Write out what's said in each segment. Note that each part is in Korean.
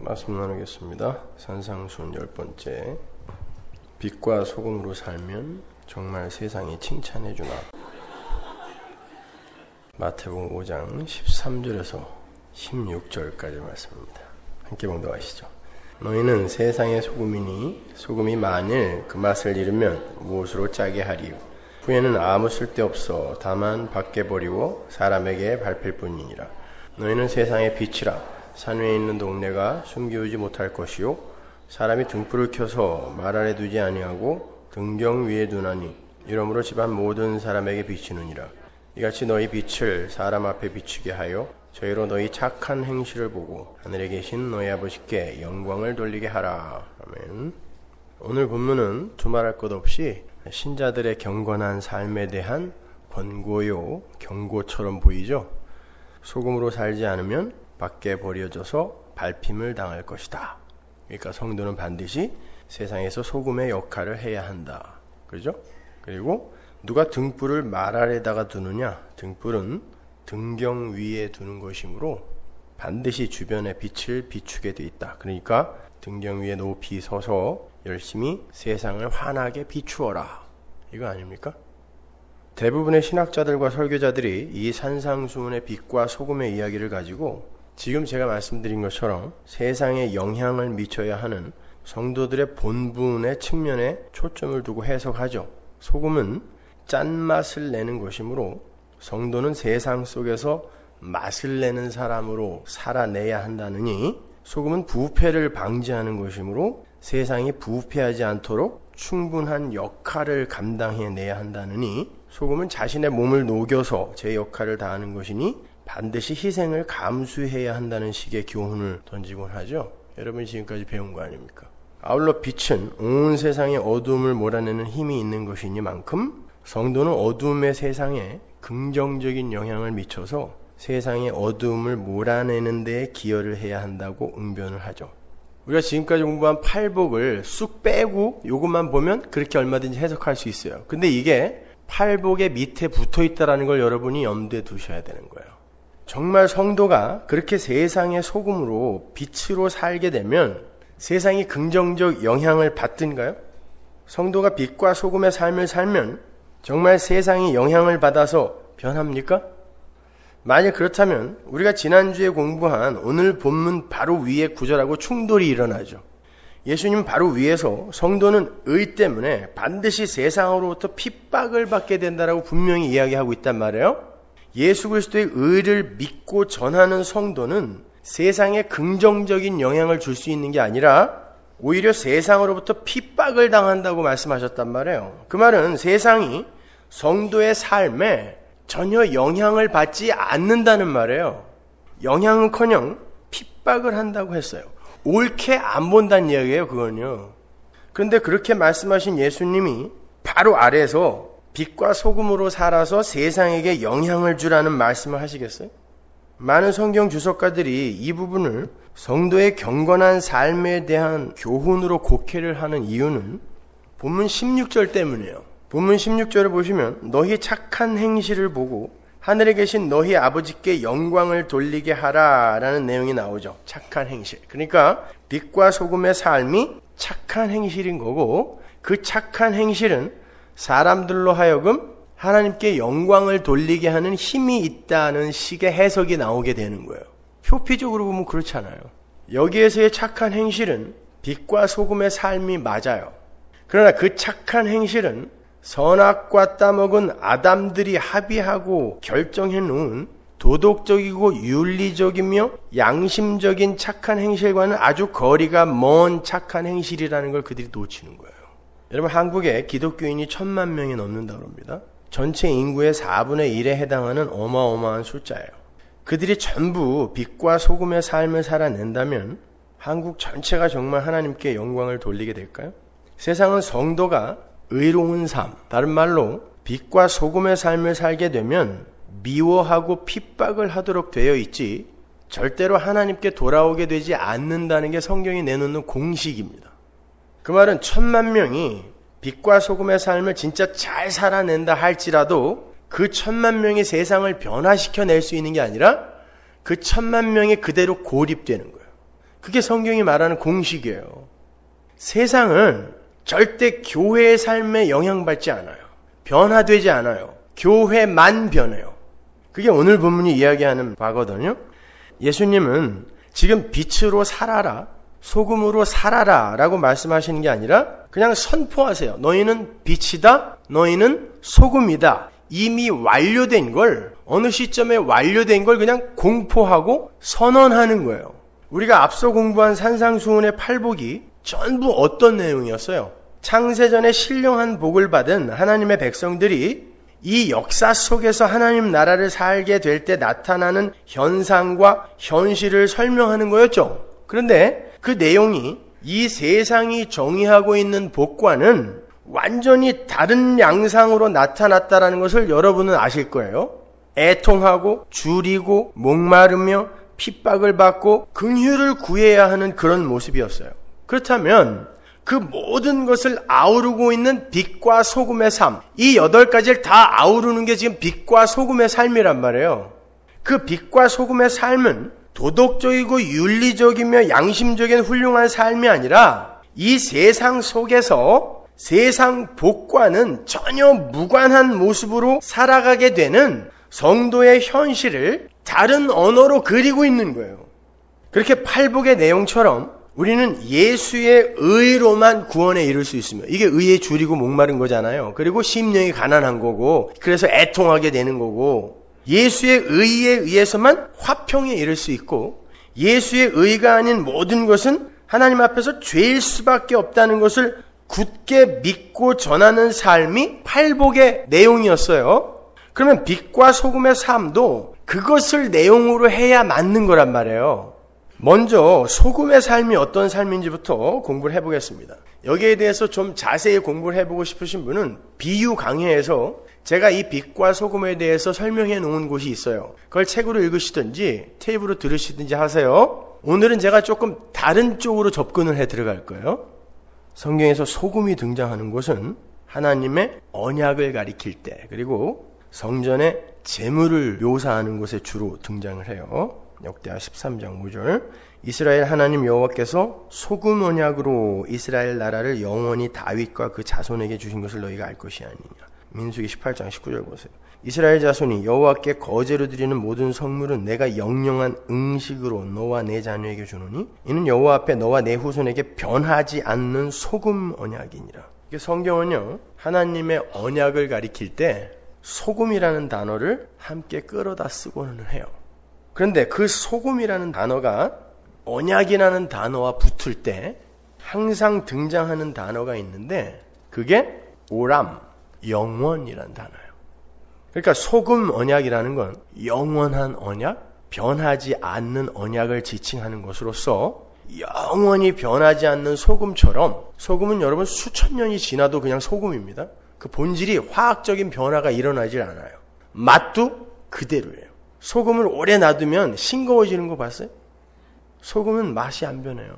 말씀 나누겠습니다. 산상수훈 10번째. 빛과 소금으로 살면 정말 세상이 칭찬해 주나. 마태복음 5장 13절에서 16절까지 말씀입니다. 함께 봉독하시죠. 너희는 세상의 소금이니 소금이 만일 그 맛을 잃으면 무엇으로 짜게 하리요. 후에는 아무 쓸데없어 다만 밖에 버리고 사람에게 밟힐 뿐이니라. 너희는 세상의 빛이라. 산 위에 있는 동네가 숨기우지 못할 것이요 사람이 등불을 켜서 말 아래 두지 아니하고 등경 위에 두나니 이러므로 집안 모든 사람에게 비치느니라. 이같이 너희 빛을 사람 앞에 비추게 하여 저희로 너희 착한 행실을 보고 하늘에 계신 너희 아버지께 영광을 돌리게 하라. 아멘. 오늘 본문은 두말할 것 없이 신자들의 경건한 삶에 대한 권고요, 경고처럼 보이죠. 소금으로 살지 않으면 밖에 버려져서 밟힘을 당할 것이다. 그러니까 성도는 반드시 세상에서 소금의 역할을 해야 한다. 그죠? 그리고 누가 등불을 말 아래다가 두느냐? 등불은 등경 위에 두는 것이므로 반드시 주변의 빛을 비추게 돼 있다. 그러니까 등경 위에 높이 서서 열심히 세상을 환하게 비추어라. 이거 아닙니까? 대부분의 신학자들과 설교자들이 이 산상수훈의 빛과 소금의 이야기를 가지고 지금 제가 말씀드린 것처럼 세상에 영향을 미쳐야 하는 성도들의 본분의 측면에 초점을 두고 해석하죠. 소금은 짠맛을 내는 것이므로 성도는 세상 속에서 맛을 내는 사람으로 살아내야 한다느니 소금은 부패를 방지하는 것이므로 세상이 부패하지 않도록 충분한 역할을 감당해내야 한다느니 소금은 자신의 몸을 녹여서 제 역할을 다하는 것이니 반드시 희생을 감수해야 한다는 식의 교훈을 던지곤 하죠. 여러분이 지금까지 배운 거 아닙니까? 아울러 빛은 온 세상의 어두움을 몰아내는 힘이 있는 것이니만큼 성도는 어두움의 세상에 긍정적인 영향을 미쳐서 세상의 어두움을 몰아내는 데에 기여를 해야 한다고 응변을 하죠. 우리가 지금까지 공부한 팔복을 쑥 빼고 이것만 보면 그렇게 얼마든지 해석할 수 있어요. 근데 이게 팔복의 밑에 붙어 있다는 걸 여러분이 염두에 두셔야 되는 거예요. 정말 성도가 그렇게 세상의 소금으로 빛으로 살게 되면 세상이 긍정적 영향을 받든가요? 성도가 빛과 소금의 삶을 살면 정말 세상이 영향을 받아서 변합니까? 만약 그렇다면 우리가 지난주에 공부한 오늘 본문 바로 위에 구절하고 충돌이 일어나죠. 예수님 바로 위에서 성도는 의 때문에 반드시 세상으로부터 핍박을 받게 된다라고 분명히 이야기하고 있단 말이에요. 예수 그리스도의 의를 믿고 전하는 성도는 세상에 긍정적인 영향을 줄 수 있는 게 아니라 오히려 세상으로부터 핍박을 당한다고 말씀하셨단 말이에요. 그 말은 세상이 성도의 삶에 전혀 영향을 받지 않는다는 말이에요. 영향은커녕 핍박을 한다고 했어요. 옳게 안 본다는 이야기예요, 그건요. 그런데 그렇게 말씀하신 예수님이 바로 아래에서 빛과 소금으로 살아서 세상에게 영향을 주라는 말씀을 하시겠어요? 많은 성경 주석가들이 이 부분을 성도의 경건한 삶에 대한 교훈으로 곡해를 하는 이유는 본문 16절 때문이에요. 본문 16절을 보시면 너희 착한 행실을 보고 하늘에 계신 너희 아버지께 영광을 돌리게 하라라는 내용이 나오죠. 착한 행실. 그러니까 빛과 소금의 삶이 착한 행실인 거고 그 착한 행실은 사람들로 하여금 하나님께 영광을 돌리게 하는 힘이 있다는 식의 해석이 나오게 되는 거예요. 표피적으로 보면 그렇잖아요. 여기에서의 착한 행실은 빛과 소금의 삶이 맞아요. 그러나 그 착한 행실은 선악과 따먹은 아담들이 합의하고 결정해 놓은 도덕적이고 윤리적이며 양심적인 착한 행실과는 아주 거리가 먼 착한 행실이라는 걸 그들이 놓치는 거예요. 여러분, 한국에 기독교인이 1000만 명이 넘는다고 합니다. 전체 인구의 4분의 1에 해당하는 어마어마한 숫자예요. 그들이 전부 빛과 소금의 삶을 살아낸다면 한국 전체가 정말 하나님께 영광을 돌리게 될까요? 세상은 성도가 의로운 삶, 다른 말로 빛과 소금의 삶을 살게 되면 미워하고 핍박을 하도록 되어 있지 절대로 하나님께 돌아오게 되지 않는다는 게 성경이 내놓는 공식입니다. 그 말은 1000만 명이 빛과 소금의 삶을 진짜 잘 살아낸다 할지라도 그 1000만 명이 세상을 변화시켜낼 수 있는 게 아니라 그 1000만 명이 그대로 고립되는 거예요. 그게 성경이 말하는 공식이에요. 세상은 절대 교회의 삶에 영향받지 않아요. 변화되지 않아요. 교회만 변해요. 그게 오늘 본문이 이야기하는 바거든요. 예수님은 지금 빛으로 살아라, 소금으로 살아라 라고 말씀하시는 게 아니라 그냥 선포하세요. 너희는 빛이다, 너희는 소금이다. 이미 완료된 걸, 어느 시점에 완료된 걸 그냥 공포하고 선언하는 거예요. 우리가 앞서 공부한 산상수훈의 팔복이 전부 어떤 내용이었어요? 창세전에 신령한 복을 받은 하나님의 백성들이 이 역사 속에서 하나님 나라를 살게 될 때 나타나는 현상과 현실을 설명하는 거였죠. 그런데 그 내용이 이 세상이 정의하고 있는 복과는 완전히 다른 양상으로 나타났다는 것을 여러분은 아실 거예요. 애통하고 줄이고 목마르며 핍박을 받고 긍휼을 구해야 하는 그런 모습이었어요. 그렇다면 그 모든 것을 아우르고 있는 빛과 소금의 삶, 이 8가지를 다 아우르는 게 지금 빛과 소금의 삶이란 말이에요. 그 빛과 소금의 삶은 도덕적이고 윤리적이며 양심적인 훌륭한 삶이 아니라 이 세상 속에서 세상 복과는 전혀 무관한 모습으로 살아가게 되는 성도의 현실을 다른 언어로 그리고 있는 거예요. 그렇게 팔복의 내용처럼 우리는 예수의 의로만 구원에 이를 수 있으며, 이게 의에 줄이고 목마른 거잖아요. 그리고 심령이 가난한 거고, 그래서 애통하게 되는 거고, 예수의 의에 의해서만 화평에 이를 수 있고, 예수의 의가 아닌 모든 것은 하나님 앞에서 죄일 수밖에 없다는 것을 굳게 믿고 전하는 삶이 팔복의 내용이었어요. 그러면 빛과 소금의 삶도 그것을 내용으로 해야 맞는 거란 말이에요. 먼저 소금의 삶이 어떤 삶인지부터 공부를 해보겠습니다. 여기에 대해서 좀 자세히 공부를 해보고 싶으신 분은 비유 강해에서 제가 이 빛과 소금에 대해서 설명해 놓은 곳이 있어요. 그걸 책으로 읽으시든지 테이프로 들으시든지 하세요. 오늘은 제가 조금 다른 쪽으로 접근을 해 들어갈 거예요. 성경에서 소금이 등장하는 곳은 하나님의 언약을 가리킬 때, 그리고 성전의 제물을 묘사하는 곳에 주로 등장을 해요. 역대하 13장 5절, 이스라엘 하나님 여호와께서 소금 언약으로 이스라엘 나라를 영원히 다윗과 그 자손에게 주신 것을 너희가 알 것이 아니냐. 민수기 18장 19절 보세요. 이스라엘 자손이 여호와께 거제로 드리는 모든 성물은 내가 영영한 음식으로 너와 내 자녀에게 주노니 이는 여호와 앞에 너와 내 후손에게 변하지 않는 소금 언약이니라. 이게 성경은요, 하나님의 언약을 가리킬 때 소금이라는 단어를 함께 끌어다 쓰고는 해요. 그런데 그 소금이라는 단어가 언약이라는 단어와 붙을 때 항상 등장하는 단어가 있는데 그게 오람, 영원이라는 단어예요. 그러니까 소금 언약이라는 건 영원한 언약, 변하지 않는 언약을 지칭하는 것으로서 영원히 변하지 않는 소금처럼, 소금은 여러분 수천 년이 지나도 그냥 소금입니다. 그 본질이 화학적인 변화가 일어나질 않아요. 맛도 그대로예요. 소금을 오래 놔두면 싱거워지는 거 봤어요? 소금은 맛이 안 변해요.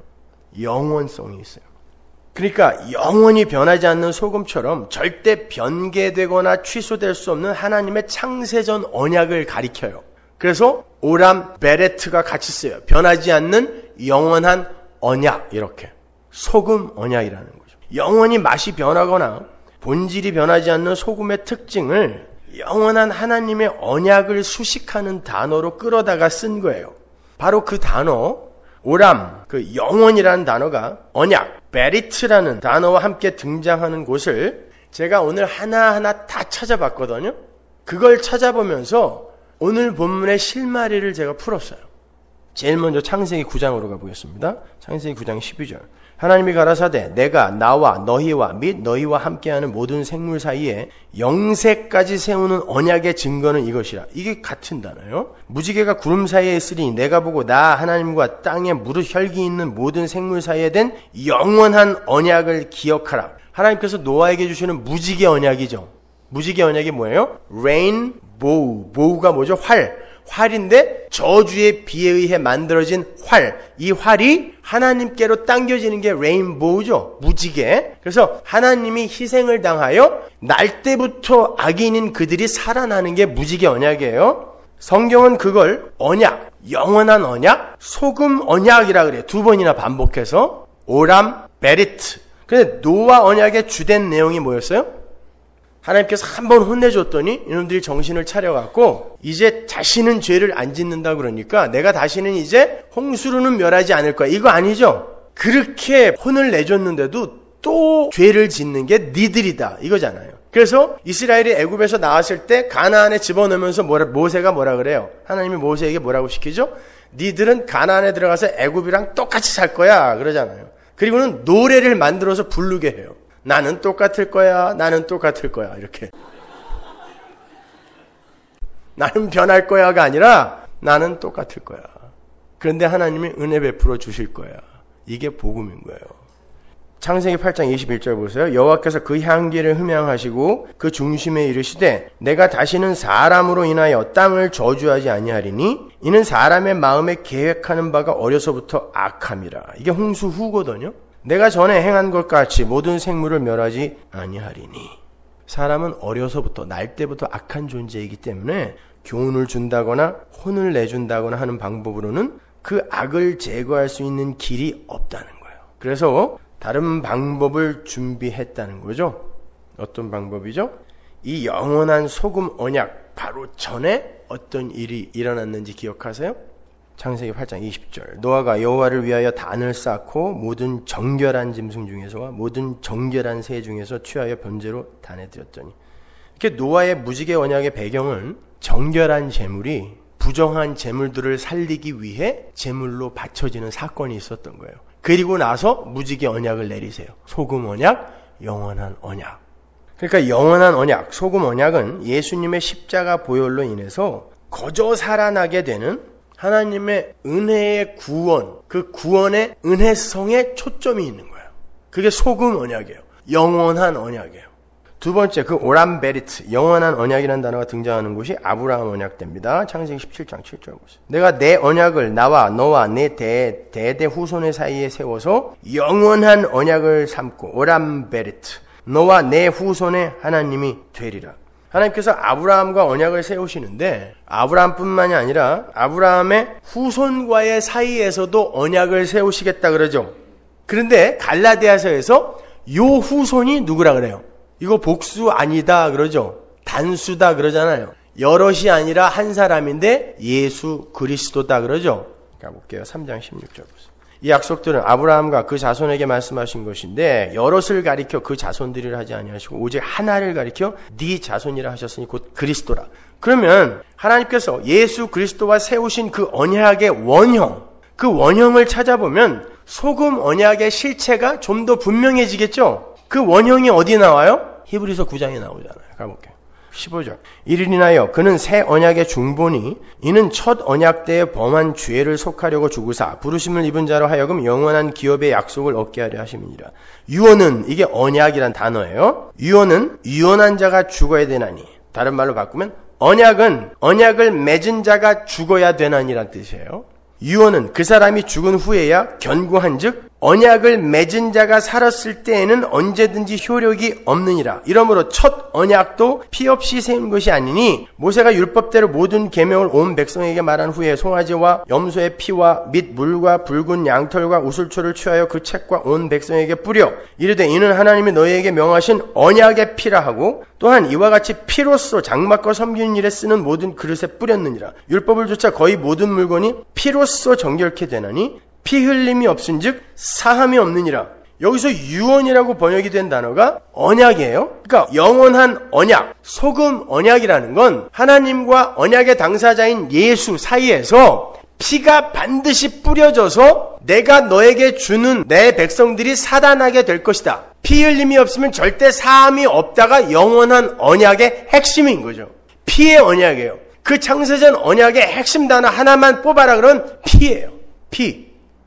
영원성이 있어요. 그러니까 영원히 변하지 않는 소금처럼 절대 변개되거나 취소될 수 없는 하나님의 창세전 언약을 가리켜요. 그래서 오람, 베레트가 같이 써요. 변하지 않는 영원한 언약, 이렇게. 소금 언약이라는 거죠. 영원히 맛이 변하거나 본질이 변하지 않는 소금의 특징을 영원한 하나님의 언약을 수식하는 단어로 끌어다가 쓴 거예요. 바로 그 단어, 오람, 그 영원이라는 단어가 언약, 베리트라는 단어와 함께 등장하는 곳을 제가 오늘 하나하나 다 찾아봤거든요. 그걸 찾아보면서 오늘 본문의 실마리를 제가 풀었어요. 제일 먼저 창세기 9장으로 가보겠습니다. 창세기 9장 12절. 하나님이 가라사대 내가 나와 너희와 및 너희와 함께하는 모든 생물 사이에 영세까지 세우는 언약의 증거는 이것이라. 이게 같은 단어예요. 무지개가 구름 사이에 있으니 내가 보고 나 하나님과 땅에 무릇 혈기 있는 모든 생물 사이에 된 영원한 언약을 기억하라. 하나님께서 노아에게 주시는 무지개 언약이죠. 무지개 언약이 뭐예요? 레인보우. 보우가 뭐죠? 활인데 저주의 비에 의해 만들어진 활. 이 활이 하나님께로 당겨지는 게 레인보우죠. 무지개. 그래서 하나님이 희생을 당하여 날 때부터 악인인 그들이 살아나는 게 무지개 언약이에요. 성경은 그걸 언약, 영원한 언약, 소금 언약이라 그래요. 두 번이나 반복해서 오람 베리트. 근데 노아 언약의 주된 내용이 뭐였어요? 하나님께서 한 번 혼내줬더니 이놈들이 정신을 차려갖고 이제 다시는 죄를 안 짓는다 그러니까 내가 다시는 이제 홍수로는 멸하지 않을 거야. 이거 아니죠? 그렇게 혼을 내줬는데도 또 죄를 짓는 게 니들이다 이거잖아요. 그래서 이스라엘이 애굽에서 나왔을 때 가나안에 집어넣으면서 모세가 뭐라 그래요? 하나님이 모세에게 뭐라고 시키죠? 니들은 가나안에 들어가서 애굽이랑 똑같이 살 거야 그러잖아요. 그리고는 노래를 만들어서 부르게 해요. 나는 똑같을 거야. 나는 똑같을 거야. 이렇게. 나는 변할 거야가 아니라 나는 똑같을 거야. 그런데 하나님이 은혜 베풀어 주실 거야. 이게 복음인 거예요. 창세기 8장 21절 보세요. 여호와께서 그 향기를 흠양하시고 그 중심에 이르시되 내가 다시는 사람으로 인하여 땅을 저주하지 아니하리니 이는 사람의 마음에 계획하는 바가 어려서부터 악함이라. 이게 홍수 후거든요. 내가 전에 행한 것 같이 모든 생물을 멸하지 아니하리니. 사람은 어려서부터 날 때부터 악한 존재이기 때문에 교훈을 준다거나 혼을 내준다거나 하는 방법으로는 그 악을 제거할 수 있는 길이 없다는 거예요. 그래서 다른 방법을 준비했다는 거죠. 어떤 방법이죠? 이 영원한 소금 언약 바로 전에 어떤 일이 일어났는지 기억하세요? 창세기 8장 20절. 노아가 여호와를 위하여 단을 쌓고 모든 정결한 짐승 중에서와 모든 정결한 새 중에서 취하여 번제로 단에 드렸더니. 이렇게 노아의 무지개 언약의 배경은 정결한 제물이 부정한 제물들을 살리기 위해 제물로 바쳐지는 사건이 있었던 거예요. 그리고 나서 무지개 언약을 내리세요. 소금 언약, 영원한 언약. 그러니까 영원한 언약, 소금 언약은 예수님의 십자가 보혈로 인해서 거저 살아나게 되는 하나님의 은혜의 구원, 그 구원의 은혜성에 초점이 있는 거예요. 그게 소금 언약이에요. 영원한 언약이에요. 두 번째, 그 오람 베리트, 영원한 언약이라는 단어가 등장하는 곳이 아브라함 언약 때입니다. 창세기 17장 7절 보세요. 내가 내 언약을 나와 너와 내 대대 후손의 사이에 세워서 영원한 언약을 삼고 오람 베리트, 너와 내 후손의 하나님이 되리라. 하나님께서 아브라함과 언약을 세우시는데 아브라함뿐만이 아니라 아브라함의 후손과의 사이에서도 언약을 세우시겠다 그러죠. 그런데 갈라디아서에서 요 후손이 누구라 그래요? 이거 복수 아니다 그러죠. 단수다 그러잖아요. 여럿이 아니라 한 사람인데 예수 그리스도다 그러죠. 가볼게요. 3장 16절 보세요. 이 약속들은 아브라함과 그 자손에게 말씀하신 것인데 여럿을 가리켜 그 자손들이라 하지 아니하시고 오직 하나를 가리켜 네 자손이라 하셨으니 곧 그리스도라. 그러면 하나님께서 예수 그리스도와 세우신 그 언약의 원형, 그 원형을 찾아보면 소금 언약의 실체가 좀 더 분명해지겠죠. 그 원형이 어디 나와요? 히브리서 9장에 나오잖아요. 가볼게요. 15절. 이를 인하여 그는 새 언약의 중보니 이는 첫 언약 때에 범한 죄를 속하려고 죽으사 부르심을 입은 자로 하여금 영원한 기업의 약속을 얻게 하려 하심이니라. 유언은, 이게 언약이란 단어예요. 유언은 유언한 자가 죽어야 되나니, 다른 말로 바꾸면 언약은 언약을 맺은 자가 죽어야 되나니란 뜻이에요. 유언은 그 사람이 죽은 후에야 견고한즉 언약을 맺은 자가 살았을 때에는 언제든지 효력이 없느니라. 이러므로 첫 언약도 피 없이 세운 것이 아니니 모세가 율법대로 모든 계명을 온 백성에게 말한 후에 송아지와 염소의 피와 및 물과 붉은 양털과 우슬초를 취하여 그 책과 온 백성에게 뿌려 이르되 이는 하나님이 너희에게 명하신 언약의 피라 하고 또한 이와 같이 피로써 장막과 섬기는 일에 쓰는 모든 그릇에 뿌렸느니라. 율법을 조차 거의 모든 물건이 피로써 정결케 되나니 피 흘림이 없은즉 사함이 없느니라. 여기서 유언이라고 번역이 된 단어가 언약이에요. 그러니까 영원한 언약, 소금 언약이라는 건 하나님과 언약의 당사자인 예수 사이에서 피가 반드시 뿌려져서 내가 너에게 주는 내 백성들이 살아나게 될 것이다. 피 흘림이 없으면 절대 사함이 없다가 영원한 언약의 핵심인 거죠. 피의 언약이에요. 그 창세전 언약의 핵심 단어 하나만 뽑아라 그러면 피예요. 피.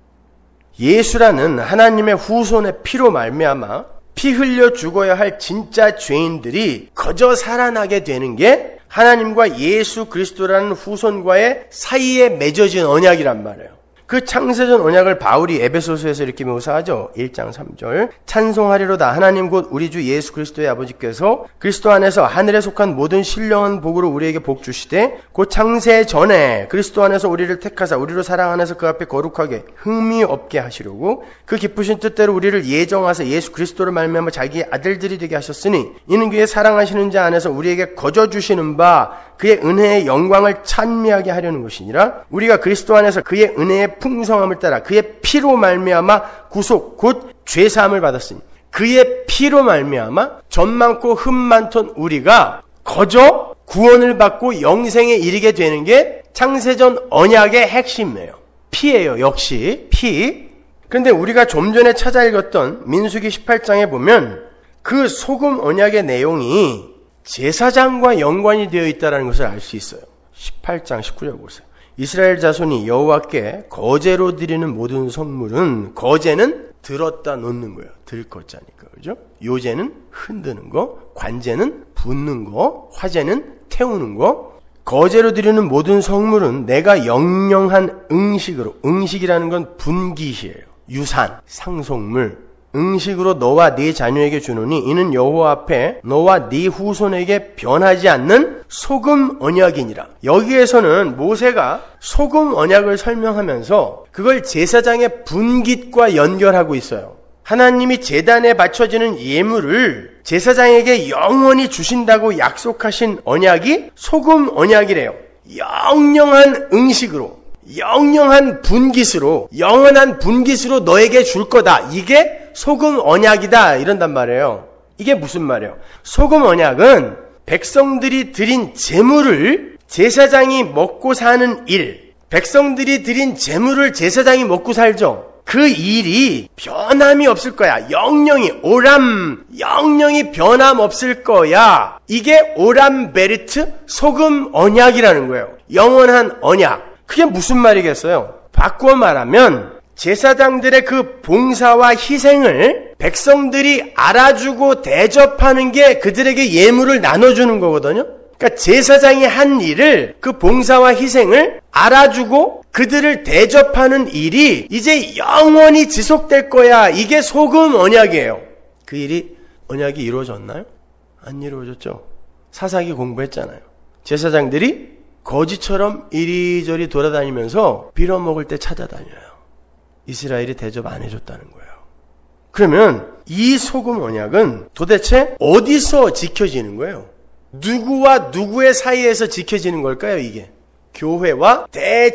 예수라는 하나님의 후손의 피로 말미암아 피 흘려 죽어야 할 진짜 죄인들이 거저 살아나게 되는 게 하나님과 예수 그리스도라는 후손과의 사이에 맺어진 언약이란 말이에요. 그 창세전 언약을 바울이 에베소서에서 이렇게 묘사하죠. 1장 3절. 찬송하리로다. 하나님 곧 우리 주 예수 그리스도의 아버지께서 그리스도 안에서 하늘에 속한 모든 신령한 복으로 우리에게 복 주시되 곧 창세 전에 그리스도 안에서 우리를 택하사 우리로 사랑 안에서 그 앞에 거룩하게 흠이 없게 하시려고 그 기쁘신 뜻대로 우리를 예정하사 예수 그리스도를 말미암아 자기의 아들들이 되게 하셨으니 이는 그의 사랑하시는 자 안에서 우리에게 거저 주시는 바 그의 은혜의 영광을 찬미하게 하려는 것이니라. 우리가 그리스도 안에서 그의 은혜의 풍성함을 따라 그의 피로 말미암아 구속 곧 죄사함을 받았으니 그의 피로 말미암아 전 많고 흠 많던 우리가 거저 구원을 받고 영생에 이르게 되는 게 창세전 언약의 핵심이에요. 피예요. 역시 피. 그런데 우리가 좀 전에 찾아 읽었던 민수기 18장에 보면 그 소금 언약의 내용이 제사장과 연관이 되어 있다는 것을 알 수 있어요. 18장 19절 보세요. 이스라엘 자손이 여호와께 거제로 드리는 모든 성물은 거제는 들었다 놓는 거예요. 들것자니까. 그죠? 요제는 흔드는 거, 관제는 붓는 거, 화제는 태우는 거. 거제로 드리는 모든 성물은 내가 영영한 응식으로, 응식이라는 건 분깃이에요. 유산, 상속물, 응식으로 너와 네 자녀에게 주노니 이는 여호와 앞에 너와 네 후손에게 변하지 않는 소금 언약이니라. 여기에서는 모세가 소금 언약을 설명하면서 그걸 제사장의 분깃과 연결하고 있어요. 하나님이 제단에 바쳐지는 예물을 제사장에게 영원히 주신다고 약속하신 언약이 소금 언약이래요. 영영한 응식으로, 영영한 분깃으로, 영원한 분깃으로 너에게 줄 거다. 이게 소금 언약이다. 이런단 말이에요. 이게 무슨 말이에요? 소금 언약은 백성들이 드린 제물을 제사장이 먹고 사는 일, 백성들이 드린 제물을 제사장이 먹고 살죠. 그 일이 변함이 없을 거야. 영영이 변함 없을 거야. 이게 오람베르트 소금 언약이라는 거예요. 영원한 언약. 그게 무슨 말이겠어요? 바꾸어 말하면 제사장들의 그 봉사와 희생을 백성들이 알아주고 대접하는 게 그들에게 예물을 나눠주는 거거든요. 그러니까 제사장이 한 일을, 그 봉사와 희생을 알아주고 그들을 대접하는 일이 이제 영원히 지속될 거야. 이게 소금 언약이에요. 그 일이 언약이 이루어졌나요? 안 이루어졌죠. 사사기 공부했잖아요. 제사장들이 거지처럼 이리저리 돌아다니면서 빌어먹을 때 찾아다녀요. 이스라엘이 대접 안 해줬다는 거예요. 그러면 이 소금 언약은 도대체 어디서 지켜지는 거예요? 누구와 누구의 사이에서 지켜지는 걸까요, 이게? 교회와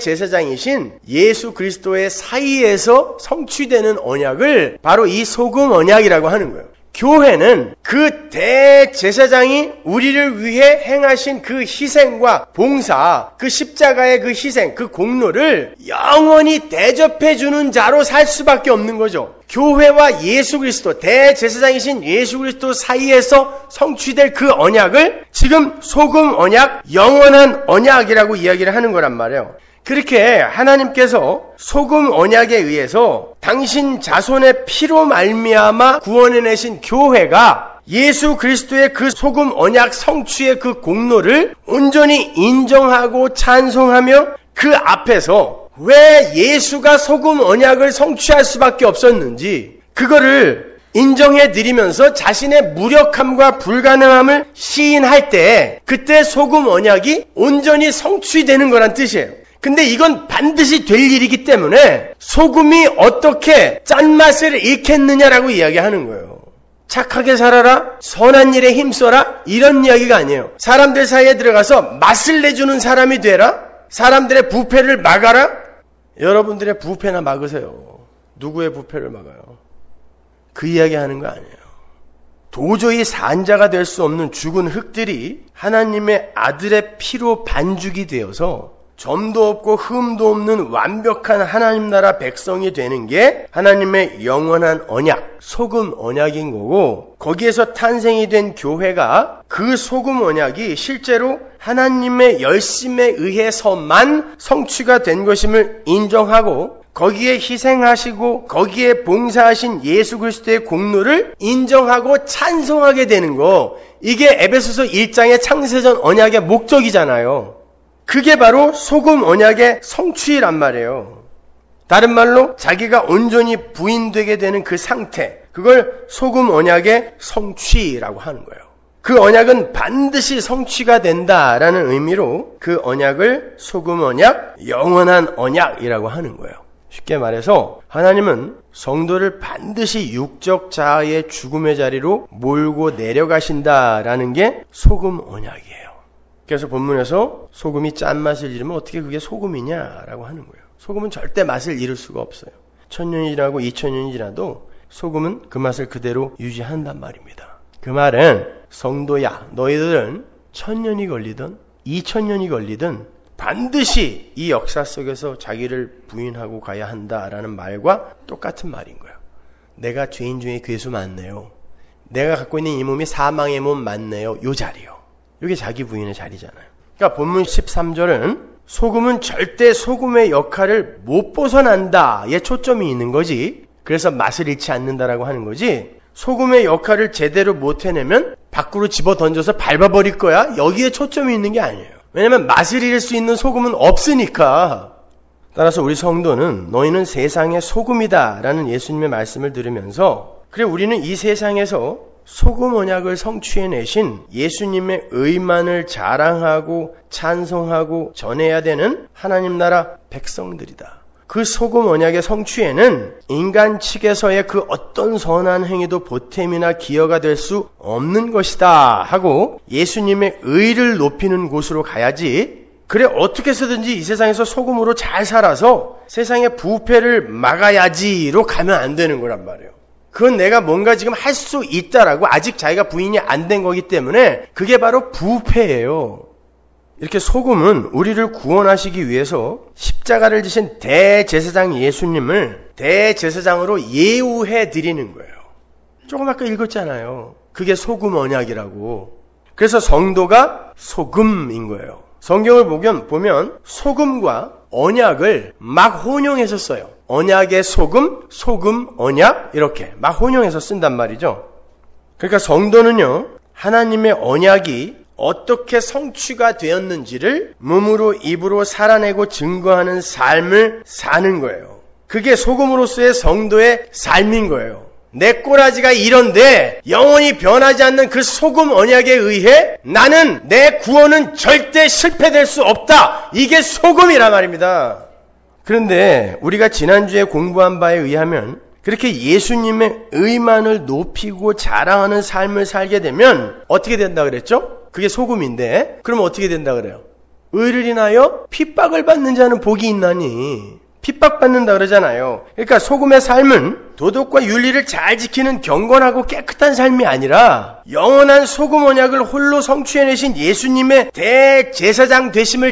대제사장이신 예수 그리스도의 사이에서 성취되는 언약을 바로 이 소금 언약이라고 하는 거예요. 교회는 그 대제사장이 우리를 위해 행하신 그 희생과 봉사, 그 십자가의 그 희생, 그 공로를 영원히 대접해주는 자로 살 수밖에 없는 거죠. 교회와 예수 그리스도, 대제사장이신 예수 그리스도 사이에서 성취될 그 언약을 지금 소금 언약, 영원한 언약이라고 이야기를 하는 거란 말이에요. 그렇게 하나님께서 소금 언약에 의해서 당신 자손의 피로 말미암아 구원해내신 교회가 예수 그리스도의 그 소금 언약 성취의 그 공로를 온전히 인정하고 찬송하며 그 앞에서 왜 예수가 소금 언약을 성취할 수밖에 없었는지 그거를 인정해드리면서 자신의 무력함과 불가능함을 시인할 때 그때 소금 언약이 온전히 성취되는 거란 뜻이에요. 근데 이건 반드시 될 일이기 때문에 소금이 어떻게 짠맛을 잃겠느냐라고 이야기하는 거예요. 착하게 살아라, 선한 일에 힘써라, 이런 이야기가 아니에요. 사람들 사이에 들어가서 맛을 내주는 사람이 되라, 사람들의 부패를 막아라. 여러분들의 부패나 막으세요. 누구의 부패를 막아요? 그 이야기 하는 거 아니에요. 도저히 산자가 될 수 없는 죽은 흙들이 하나님의 아들의 피로 반죽이 되어서 점도 없고 흠도 없는 완벽한 하나님 나라 백성이 되는 게 하나님의 영원한 언약, 소금 언약인 거고, 거기에서 탄생이 된 교회가 그 소금 언약이 실제로 하나님의 열심에 의해서만 성취가 된 것임을 인정하고 거기에 희생하시고 거기에 봉사하신 예수 그리스도의 공로를 인정하고 찬송하게 되는 거, 이게 에베소서 1장의 창세전 언약의 목적이잖아요. 그게 바로 소금 언약의 성취란 말이에요. 다른 말로 자기가 온전히 부인되게 되는 그 상태, 그걸 소금 언약의 성취라고 하는 거예요. 그 언약은 반드시 성취가 된다라는 의미로 그 언약을 소금 언약, 영원한 언약이라고 하는 거예요. 쉽게 말해서 하나님은 성도를 반드시 육적 자아의 죽음의 자리로 몰고 내려가신다라는 게 소금 언약이에요. 그래서 본문에서 소금이 짠맛을 잃으면 어떻게 그게 소금이냐라고 하는 거예요. 소금은 절대 맛을 잃을 수가 없어요. 1000년이 지나고 2000년이 지나도 소금은 그 맛을 그대로 유지한단 말입니다. 그 말은 성도야, 너희들은 1000년이 걸리든 2000년이 걸리든 반드시 이 역사 속에서 자기를 부인하고 가야 한다라는 말과 똑같은 말인 거예요. 내가 죄인 중에 괴수 맞네요. 내가 갖고 있는 이 몸이 사망의 몸 맞네요. 요 자리요. 이게 자기 부인의 자리잖아요. 그러니까 본문 13절은 소금은 절대 소금의 역할을 못 벗어난다에 초점이 있는 거지. 그래서 맛을 잃지 않는다라고 하는 거지. 소금의 역할을 제대로 못 해내면 밖으로 집어 던져서 밟아버릴 거야. 여기에 초점이 있는 게 아니에요. 왜냐면 맛을 잃을 수 있는 소금은 없으니까. 따라서 우리 성도는 너희는 세상의 소금이다 라는 예수님의 말씀을 들으면서 그래 우리는 이 세상에서 소금 언약을 성취해내신 예수님의 의만을 자랑하고 찬송하고 전해야 되는 하나님 나라 백성들이다. 그 소금 언약의 성취에는 인간 측에서의 그 어떤 선한 행위도 보탬이나 기여가 될 수 없는 것이다 하고 예수님의 의를 높이는 곳으로 가야지. 그래 어떻게 해서든지 이 세상에서 소금으로 잘 살아서 세상의 부패를 막아야지로 가면 안 되는 거란 말이에요. 그건 내가 뭔가 지금 할 수 있다라고 아직 자기가 부인이 안 된 거기 때문에 그게 바로 부패예요. 이렇게 소금은 우리를 구원하시기 위해서 십자가를 지신 대제사장 예수님을 대제사장으로 예우해 드리는 거예요. 조금 아까 읽었잖아요. 그게 소금 언약이라고. 그래서 성도가 소금인 거예요. 성경을 보면 소금과 언약을 막 혼용해서 써요. 언약의 소금, 소금, 언약 이렇게 막 혼용해서 쓴단 말이죠. 그러니까 성도는요. 하나님의 언약이 어떻게 성취가 되었는지를 몸으로 입으로 살아내고 증거하는 삶을 사는 거예요. 그게 소금으로서의 성도의 삶인 거예요. 내 꼬라지가 이런데 영원히 변하지 않는 그 소금 언약에 의해 나는 내 구원은 절대 실패될 수 없다. 이게 소금이란 말입니다. 그런데 우리가 지난주에 공부한 바에 의하면 그렇게 예수님의 의만을 높이고 자랑하는 삶을 살게 되면 어떻게 된다 그랬죠? 그게 소금인데 그럼 어떻게 된다 그래요? 의를 인하여 핍박을 받는 자는 복이 있나니 핍박받는다 그러잖아요. 그러니까 소금의 삶은 도덕과 윤리를 잘 지키는 경건하고 깨끗한 삶이 아니라 영원한 소금 언약을 홀로 성취해내신 예수님의 대제사장 되심을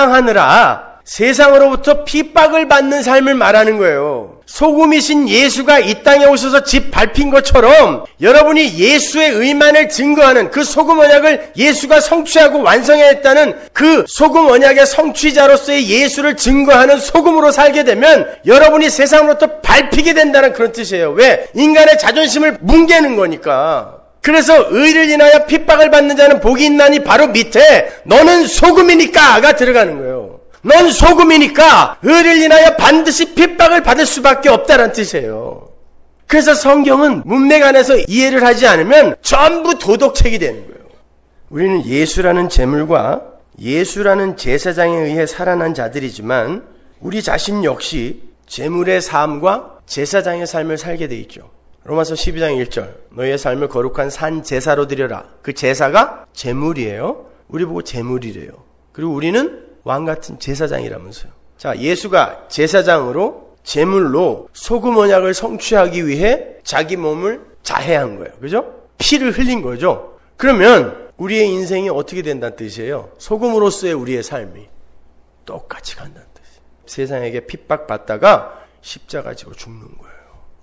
자랑하느라 세상으로부터 핍박을 받는 삶을 말하는 거예요. 소금이신 예수가 이 땅에 오셔서 집 밟힌 것처럼 여러분이 예수의 의만을 증거하는 그 소금 언약을 예수가 성취하고 완성했다는 그 소금 언약의 성취자로서의 예수를 증거하는 소금으로 살게 되면 여러분이 세상으로부터 밟히게 된다는 그런 뜻이에요. 왜? 인간의 자존심을 뭉개는 거니까. 그래서 의를 인하여 핍박을 받는 자는 복이 있나니 바로 밑에 너는 소금이니까가 들어가는 거예요. 넌 소금이니까 의를 인하여 반드시 핍박을 받을 수밖에 없다는 뜻이에요. 그래서 성경은 문맥 안에서 이해를 하지 않으면 전부 도덕책이 되는 거예요. 우리는 예수라는 제물과 예수라는 제사장에 의해 살아난 자들이지만 우리 자신 역시 제물의 삶과 제사장의 삶을 살게 돼 있죠. 로마서 12장 1절 너희의 삶을 거룩한 산 제사로 드려라. 그 제사가 제물이에요. 우리 보고 제물이래요. 그리고 우리는 왕 같은 제사장이라면서요. 자, 예수가 제사장으로 제물로 소금 언약을 성취하기 위해 자기 몸을 자해한 거예요. 그죠? 피를 흘린 거죠. 그러면 우리의 인생이 어떻게 된다는 뜻이에요? 소금으로서의 우리의 삶이 똑같이 간다는 뜻이에요. 세상에게 핍박받다가 십자가 지고 죽는 거예요.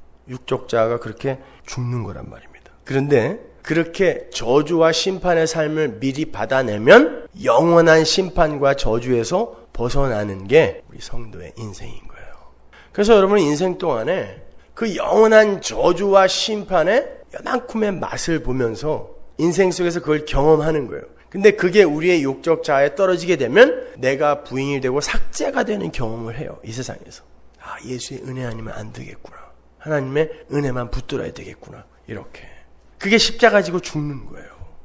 육족자가 그렇게 죽는 거란 말입니다. 그런데 그렇게 저주와 심판의 삶을 미리 받아내면 영원한 심판과 저주에서 벗어나는 게 우리 성도의 인생인 거예요. 그래서 여러분 인생 동안에 그 영원한 저주와 심판의 요만큼의 맛을 보면서 인생 속에서 그걸 경험하는 거예요. 근데 그게 우리의 육적 자아에 떨어지게 되면 내가 부인이 되고 삭제가 되는 경험을 해요. 이 세상에서. 예수의 은혜 아니면 안 되겠구나. 하나님의 은혜만 붙들어야 되겠구나. 이렇게. 그게 십자가 지고 죽는 거예요.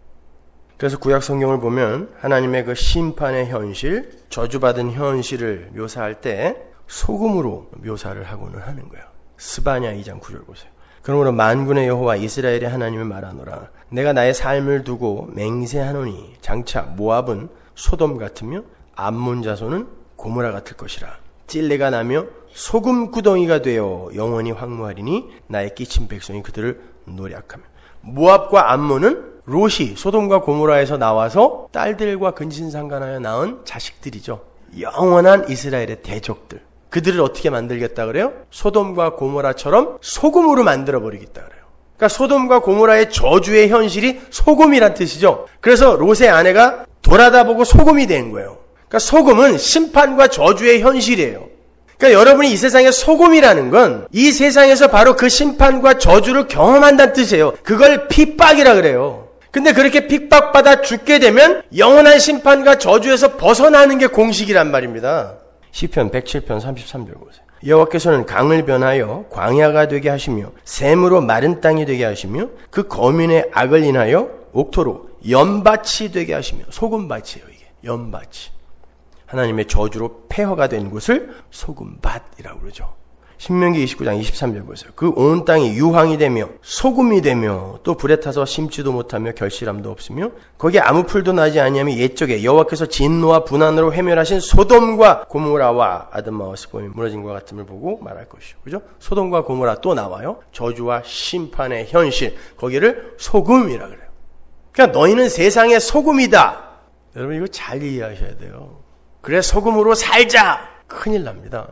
그래서 구약 성경을 보면 하나님의 그 심판의 현실, 저주받은 현실을 묘사할 때 소금으로 묘사를 하고는 하는 거예요. 스바냐 2장 9절 보세요. 그러므로 만군의 여호와 이스라엘의 하나님을 말하노라. 내가 나의 삶을 두고 맹세하노니 장차 모압은 소돔 같으며 암몬 자손은 고모라 같을 것이라. 찔레가 나며 소금 구덩이가 되어 영원히 황무하리니 나의 끼친 백성이 그들을 노략하며. 모압과 암몬은 롯이 소돔과 고모라에서 나와서 딸들과 근친상간하여 낳은 자식들이죠. 영원한 이스라엘의 대적들. 그들을 어떻게 만들겠다 그래요? 소돔과 고모라처럼 소금으로 만들어버리겠다 그래요. 그러니까 소돔과 고모라의 저주의 현실이 소금이란 뜻이죠. 그래서 롯의 아내가 돌아다보고 소금이 된 거예요. 그러니까 소금은 심판과 저주의 현실이에요. 그러니까 여러분이 이 세상의 소금이라는 건 이 세상에서 바로 그 심판과 저주를 경험한다는 뜻이에요. 그걸 핍박이라 그래요. 근데 그렇게 핍박받아 죽게 되면 영원한 심판과 저주에서 벗어나는 게 공식이란 말입니다. 시편 107편 33절 보세요. 여호와께서는 강을 변하여 광야가 되게 하시며 샘으로 마른 땅이 되게 하시며 그 거민의 악을 인하여 옥토로 연밭이 되게 하시며. 소금밭이에요. 이게 연밭이. 하나님의 저주로 폐허가 된 곳을 소금밭이라고 그러죠. 신명기 29장 23절 보세요. 그 온 땅이 유황이 되며 소금이 되며 또 불에 타서 심지도 못하며 결실함도 없으며 거기에 아무 풀도 나지 아니하며 옛적에 여호와께서 진노와 분한으로 회멸하신 소돔과 고모라와 아드마와 스봄이 무너진 것 같음을 보고 말할 것이죠. 그죠? 소돔과 고모라 또 나와요. 저주와 심판의 현실. 거기를 소금이라 그래요. 그러니까 너희는 세상의 소금이다. 여러분 이거 잘 이해하셔야 돼요. 그래 소금으로 살자. 큰일 납니다.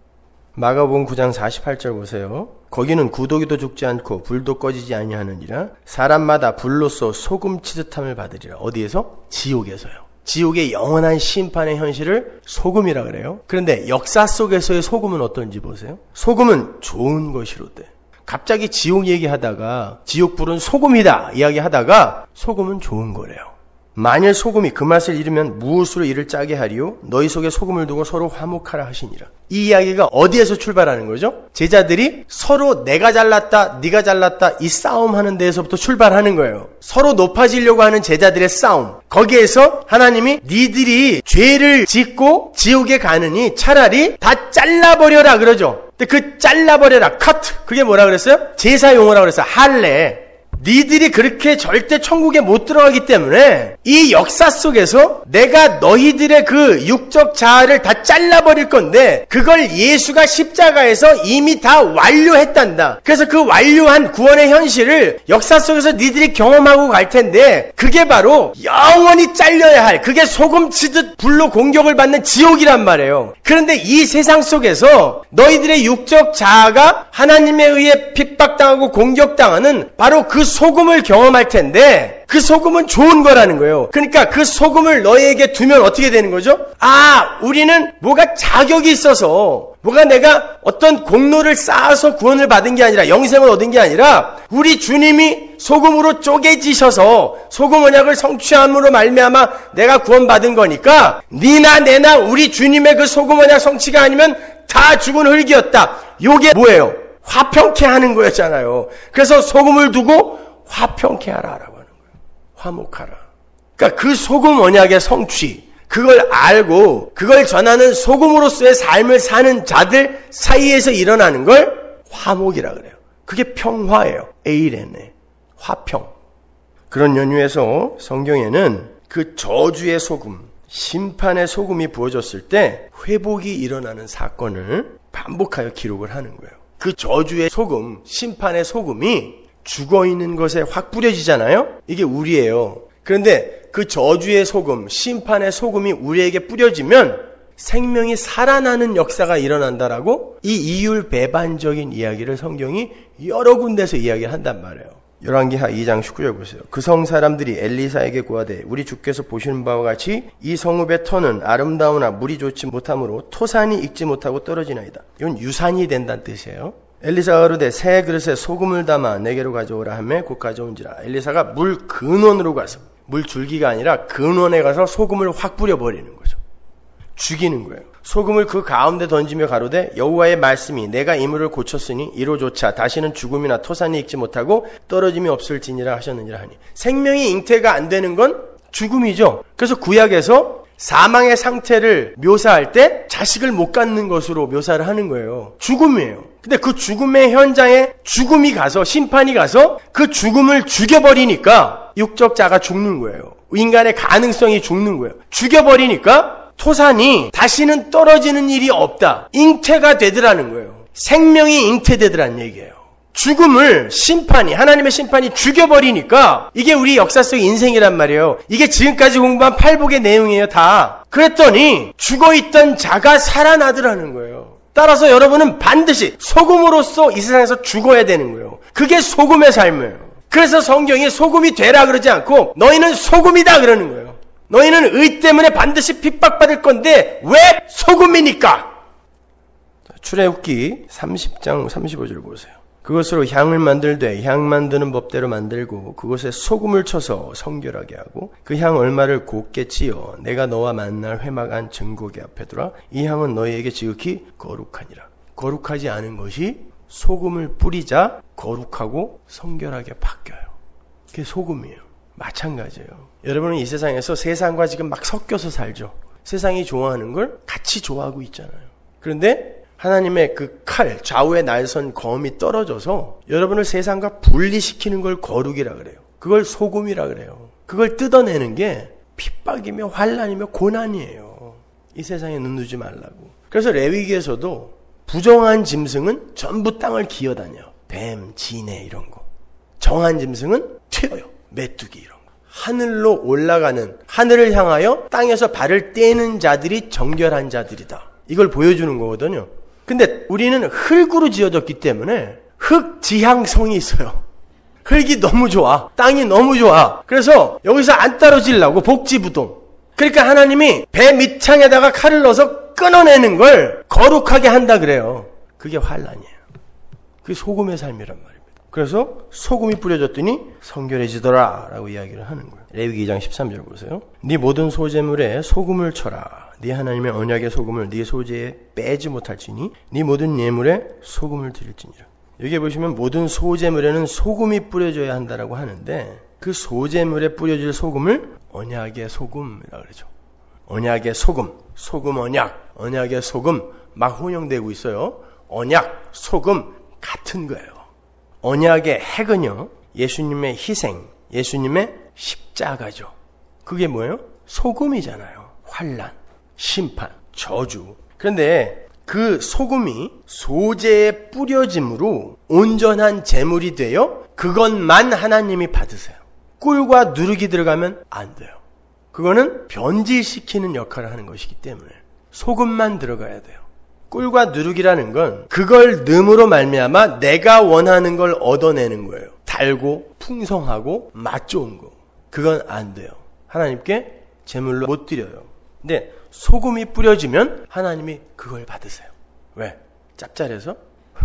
마가복음 9장 48절 보세요. 거기는 구더기도 죽지 않고 불도 꺼지지 아니하느니라. 사람마다 불로써 소금 치듯함을 받으리라. 어디에서? 지옥에서요. 지옥의 영원한 심판의 현실을 소금이라 그래요. 그런데 역사 속에서의 소금은 어떤지 보세요. 소금은 좋은 것이로돼. 갑자기 지옥 얘기하다가 지옥불은 소금이다 이야기하다가 소금은 좋은 거래요. 만일 소금이 그 맛을 잃으면 무엇으로 이를 짜게 하리요? 너희 속에 소금을 두고 서로 화목하라 하시니라. 이 이야기가 어디에서 출발하는 거죠? 제자들이 서로 내가 잘났다, 네가 잘났다 이 싸움하는 데에서부터 출발하는 거예요. 서로 높아지려고 하는 제자들의 싸움. 거기에서 하나님이 니들이 죄를 짓고 지옥에 가느니 차라리 다 잘라버려라 그러죠. 근데 그 잘라버려라, 커트. 그게 뭐라 그랬어요? 제사 용어라고 그랬어요. 할례. 니들이 그렇게 절대 천국에 못 들어가기 때문에 이 역사 속에서 내가 너희들의 그 육적 자아를 다 잘라버릴 건데 그걸 예수가 십자가에서 이미 다 완료했단다. 그래서 그 완료한 구원의 현실을 역사 속에서 니들이 경험하고 갈 텐데 그게 바로 영원히 잘려야 할, 그게 소금 치듯 불로 공격을 받는 지옥이란 말이에요. 그런데 이 세상 속에서 너희들의 육적 자아가 하나님에 의해 핍박당하고 공격당하는 바로 그 소금을 경험할 텐데 그 소금은 좋은 거라는 거예요. 그러니까 그 소금을 너희에게 두면 어떻게 되는 거죠? 아, 우리는 뭐가 자격이 있어서 뭐가 내가 어떤 공로를 쌓아서 구원을 받은 게 아니라 영생을 얻은 게 아니라 우리 주님이 소금으로 쪼개지셔서 소금 언약을 성취함으로 말미암아 내가 구원받은 거니까 니나 내나 우리 주님의 그 소금 언약 성취가 아니면 다 죽은 흙이었다. 요게 뭐예요? 화평케 하는 거였잖아요. 그래서 소금을 두고 화평케 하라라고 하는 거예요. 화목하라. 그러니까 그 소금 언약의 성취, 그걸 알고 그걸 전하는 소금으로서의 삶을 사는 자들 사이에서 일어나는 걸 화목이라 그래요. 그게 평화예요. 에이레네. 화평. 그런 연유에서 성경에는 그 저주의 소금, 심판의 소금이 부어졌을 때 회복이 일어나는 사건을 반복하여 기록을 하는 거예요. 그 저주의 소금, 심판의 소금이 죽어있는 것에 확 뿌려지잖아요? 이게 우리예요. 그런데 그 저주의 소금, 심판의 소금이 우리에게 뿌려지면 생명이 살아나는 역사가 일어난다라고 이 이율배반적인 이야기를 성경이 여러 군데서 이야기를 한단 말이에요. 열왕기하 2장 19절 보세요. 그 성 사람들이 엘리사에게 고하되 우리 주께서 보시는 바와 같이 이 성읍의 터는 아름다우나 물이 좋지 못하므로 토산이 익지 못하고 떨어지나이다. 이건 유산이 된다는 뜻이에요. 엘리사가 가로되 새 그릇에 소금을 담아 내게로 가져오라 하매 곧 가져온지라. 엘리사가 물 근원으로 가서, 물 줄기가 아니라 근원에 가서 소금을 확 뿌려버리는 거죠. 죽이는 거예요. 소금을 그 가운데 던지며 가로되 여호와의 말씀이 내가 이 물을 고쳤으니 이로조차 다시는 죽음이나 토산이 익지 못하고 떨어짐이 없을지니라 하셨느니라 하니 생명이 잉태가 안 되는 건 죽음이죠. 그래서 구약에서 사망의 상태를 묘사할 때 자식을 못 갖는 것으로 묘사를 하는 거예요. 죽음이에요. 근데 그 죽음의 현장에 죽음이 가서 심판이 가서 그 죽음을 죽여버리니까 육적자가 죽는 거예요. 인간의 가능성이 죽는 거예요. 죽여버리니까 토산이 다시는 떨어지는 일이 없다. 잉태가 되더라는 거예요. 생명이 잉태되더라는 얘기예요. 죽음을 심판이 하나님의 심판이 죽여버리니까 이게 우리 역사 속의 인생이란 말이에요. 이게 지금까지 공부한 팔복의 내용이에요. 다. 그랬더니 죽어있던 자가 살아나더라는 거예요. 따라서 여러분은 반드시 소금으로서 이 세상에서 죽어야 되는 거예요. 그게 소금의 삶이에요. 그래서 성경이 소금이 되라 그러지 않고 너희는 소금이다 그러는 거예요. 너희는 의 때문에 반드시 핍박받을 건데 왜 소금이니까? 출애굽기 30장 35절 보세요. 그것으로 향을 만들되 향 만드는 법대로 만들고 그것에 소금을 쳐서 성결하게 하고 그 향 얼마를 곱게 찌어 내가 너와 만날 회막한 증거계 앞에 두라. 이 향은 너희에게 지극히 거룩하니라. 거룩하지 않은 것이 소금을 뿌리자 거룩하고 성결하게 바뀌어요. 그게 소금이에요. 마찬가지예요. 여러분은 이 세상에서 세상과 지금 막 섞여서 살죠. 세상이 좋아하는 걸 같이 좋아하고 있잖아요. 그런데 하나님의 그 칼, 좌우에 날선 검이 떨어져서 여러분을 세상과 분리시키는 걸 거룩이라 그래요. 그걸 소금이라 그래요. 그걸 뜯어내는 게 핍박이며 환난이며 고난이에요. 이 세상에 눈 두지 말라고. 그래서 레위기에서도 부정한 짐승은 전부 땅을 기어다녀요. 뱀, 지네 이런 거. 정한 짐승은 튀어요. 메뚜기 이런 거. 하늘로 올라가는, 하늘을 향하여 땅에서 발을 떼는 자들이 정결한 자들이다. 이걸 보여주는 거거든요. 근데 우리는 흙으로 지어졌기 때문에 흙 지향성이 있어요. 흙이 너무 좋아. 땅이 너무 좋아. 그래서 여기서 안 떨어지려고 복지부동. 그러니까 하나님이 배 밑창에다가 칼을 넣어서 끊어내는 걸 거룩하게 한다 그래요. 그게 환난이에요. 그게 소금의 삶이란 말입니다. 그래서 소금이 뿌려졌더니 성결해지더라 라고 이야기를 하는 거예요. 레위기 2장 13절 보세요. 네 모든 소재물에 소금을 쳐라. 네 하나님의 언약의 소금을 네 소재에 빼지 못할지니 네 모든 예물에 소금을 드릴지니라. 여기 보시면 모든 소재물에는 소금이 뿌려져야 한다라고 하는데 그 소재물에 뿌려질 소금을 언약의 소금이라고 그러죠. 언약의 소금, 소금 언약, 언약의 소금 막 혼용되고 있어요. 언약, 소금 같은 거예요. 언약의 핵은요, 예수님의 희생, 예수님의 십자가죠. 그게 뭐예요? 소금이잖아요. 환난, 심판, 저주. 그런데 그 소금이 소재에 뿌려짐으로 온전한 제물이 되어 그것만 하나님이 받으세요. 꿀과 누룩이 들어가면 안 돼요. 그거는 변질시키는 역할을 하는 것이기 때문에 소금만 들어가야 돼요. 꿀과 누룩이라는 건 그걸 넣음으로 말미암아 내가 원하는 걸 얻어내는 거예요. 달고 풍성하고 맛 좋은 거. 그건 안 돼요. 하나님께 제물로 못 드려요. 근데 소금이 뿌려지면 하나님이 그걸 받으세요. 왜? 짭짤해서?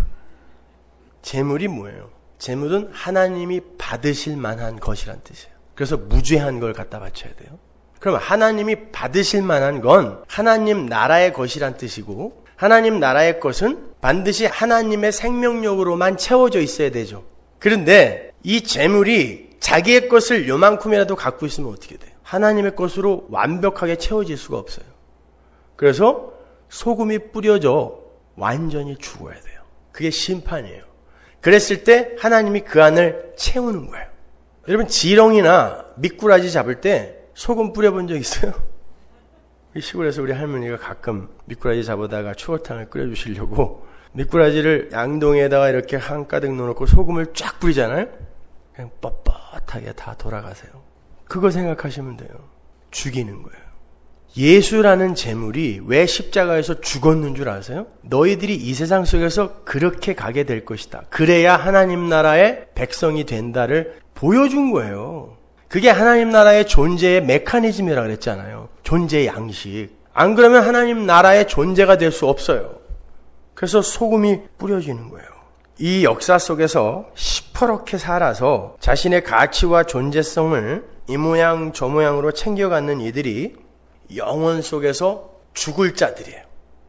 제물이 뭐예요? 제물은 하나님이 받으실 만한 것이란 뜻이에요. 그래서 무죄한 걸 갖다 바쳐야 돼요. 그럼 하나님이 받으실 만한 건 하나님 나라의 것이란 뜻이고 하나님 나라의 것은 반드시 하나님의 생명력으로만 채워져 있어야 되죠. 그런데 이 재물이 자기의 것을 요만큼이라도 갖고 있으면 어떻게 돼요? 하나님의 것으로 완벽하게 채워질 수가 없어요. 그래서 소금이 뿌려져 완전히 죽어야 돼요. 그게 심판이에요. 그랬을 때 하나님이 그 안을 채우는 거예요. 여러분 지렁이나 미꾸라지 잡을 때 소금 뿌려본 적 있어요? 시골에서 우리 할머니가 가끔 미꾸라지 잡아다가 추어탕을 끓여주시려고 미꾸라지를 양동에다가 이렇게 한가득 넣어놓고 소금을 쫙 뿌리잖아요. 그냥 뻣뻣하게 다 돌아가세요. 그거 생각하시면 돼요. 죽이는 거예요. 예수라는 제물이 왜 십자가에서 죽었는 줄 아세요? 너희들이 이 세상 속에서 그렇게 가게 될 것이다. 그래야 하나님 나라의 백성이 된다를 보여준 거예요. 그게 하나님 나라의 존재의 메커니즘이라고 그랬잖아요. 존재의 양식. 안 그러면 하나님 나라의 존재가 될 수 없어요. 그래서 소금이 뿌려지는 거예요. 이 역사 속에서 시퍼렇게 살아서 자신의 가치와 존재성을 이 모양 저 모양으로 챙겨가는 이들이 영원 속에서 죽을 자들이에요.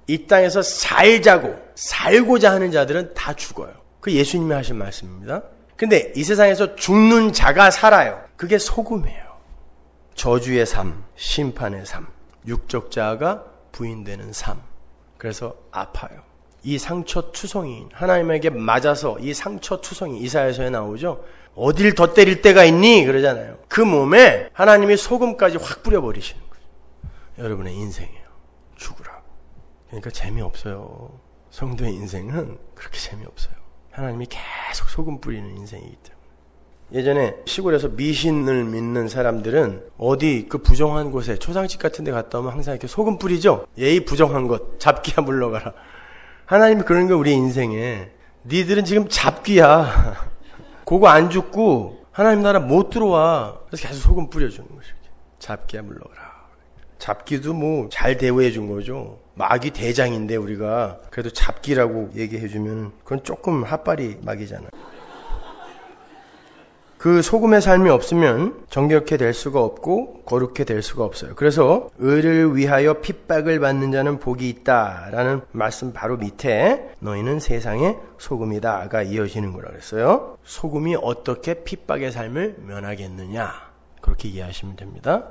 이 땅에서 살고자 하는 자들은 다 죽어요. 그 예수님이 하신 말씀입니다. 근데 이 세상에서 죽는 자가 살아요. 그게 소금이에요. 저주의 삶, 심판의 삶, 육적 자아가 부인되는 삶. 그래서 아파요. 이 상처투성이 하나님에게 맞아서 이 상처투성이 이사야서에 나오죠. 어딜 더 때릴 때가 있니? 그러잖아요. 그 몸에 하나님이 소금까지 확 뿌려버리시는 거죠. 여러분의 인생이에요. 죽으라. 그러니까 재미없어요. 성도의 인생은 그렇게 재미없어요. 하나님이 계속 소금 뿌리는 인생이기 때문에. 예전에 시골에서 미신을 믿는 사람들은 어디 그 부정한 곳에 초상집 같은 데 갔다 오면 항상 이렇게 소금 뿌리죠. 예의 부정한 것 잡기야 물러가라. 하나님이 그런 거 우리 인생에 니들은 지금 잡기야. 그거 안 죽고 하나님 나라 못 들어와. 그래서 계속 소금 뿌려주는 거죠. 잡기야 물러가라. 잡기도 뭐 잘 대우해 준 거죠. 마귀 대장인데 우리가 그래도 잡기라고 얘기해주면 그건 조금 핫바리 마귀잖아. 그 소금의 삶이 없으면 정결케 될 수가 없고 거룩케 될 수가 없어요. 그래서 의를 위하여 핍박을 받는 자는 복이 있다라는 말씀 바로 밑에 너희는 세상의 소금이다가 이어지는 거라 그랬어요. 소금이 어떻게 핍박의 삶을 면하겠느냐 그렇게 이해하시면 됩니다.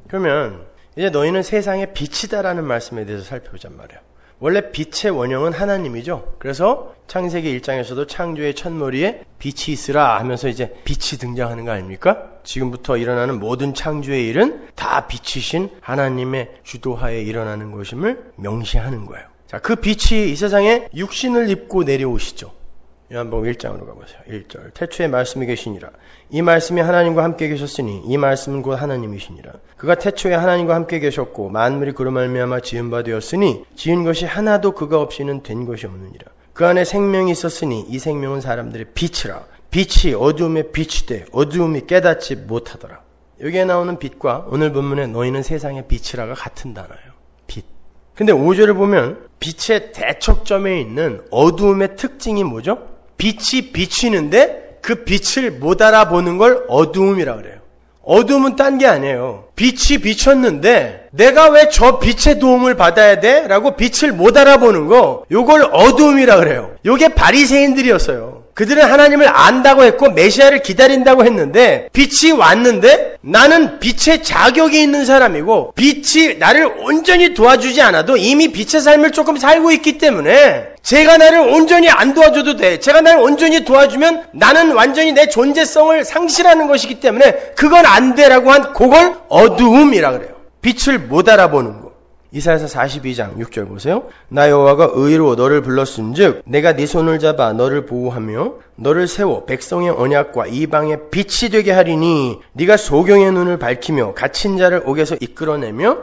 그러면 이제 너희는 세상의 빛이다라는 말씀에 대해서 살펴보잔 말이에요. 원래 빛의 원형은 하나님이죠. 그래서 창세기 1장에서도 창조의 첫머리에 빛이 있으라 하면서 이제 빛이 등장하는 거 아닙니까? 지금부터 일어나는 모든 창조의 일은 다 빛이신 하나님의 주도하에 일어나는 것임을 명시하는 거예요. 자, 그 빛이 이 세상에 육신을 입고 내려오시죠. 요한복음 1장으로 가보세요. 1절. 태초에 말씀이 계시니라. 이 말씀이 하나님과 함께 계셨으니 이 말씀은 곧 하나님이시니라. 그가 태초에 하나님과 함께 계셨고 만물이 그로 말미암아 지은 바 되었으니 지은 것이 하나도 그가 없이는 된 것이 없느니라. 그 안에 생명이 있었으니 이 생명은 사람들의 빛이라. 빛이 어두움에 빛이 돼 어두움이 깨닫지 못하더라. 여기에 나오는 빛과 오늘 본문에 너희는 세상의 빛이라가 같은 단어예요. 빛. 근데 5절을 보면 빛의 대척점에 있는 어두움의 특징이 뭐죠? 빛이 비치는데 그 빛을 못 알아보는 걸 어두움이라 그래요. 어두움은 딴 게 아니에요. 빛이 비쳤는데 내가 왜 저 빛의 도움을 받아야 돼? 라고 빛을 못 알아보는 거 요걸 어두움이라 그래요. 요게 바리새인들이었어요. 그들은 하나님을 안다고 했고 메시아를 기다린다고 했는데 빛이 왔는데 나는 빛의 자격이 있는 사람이고 빛이 나를 온전히 도와주지 않아도 이미 빛의 삶을 조금 살고 있기 때문에 제가 나를 온전히 안 도와줘도 돼. 제가 나를 온전히 도와주면 나는 완전히 내 존재성을 상실하는 것이기 때문에 그건 안 돼라고 한 그걸 어두움이라 그래요. 빛을 못 알아보는 거. 이사야서 42장 6절 보세요. 나 여호와가 의로 너를 불렀은즉 내가 네 손을 잡아 너를 보호하며 너를 세워 백성의 언약과 이방의 빛이 되게 하리니 네가 소경의 눈을 밝히며 갇힌 자를 옥에서 이끌어내며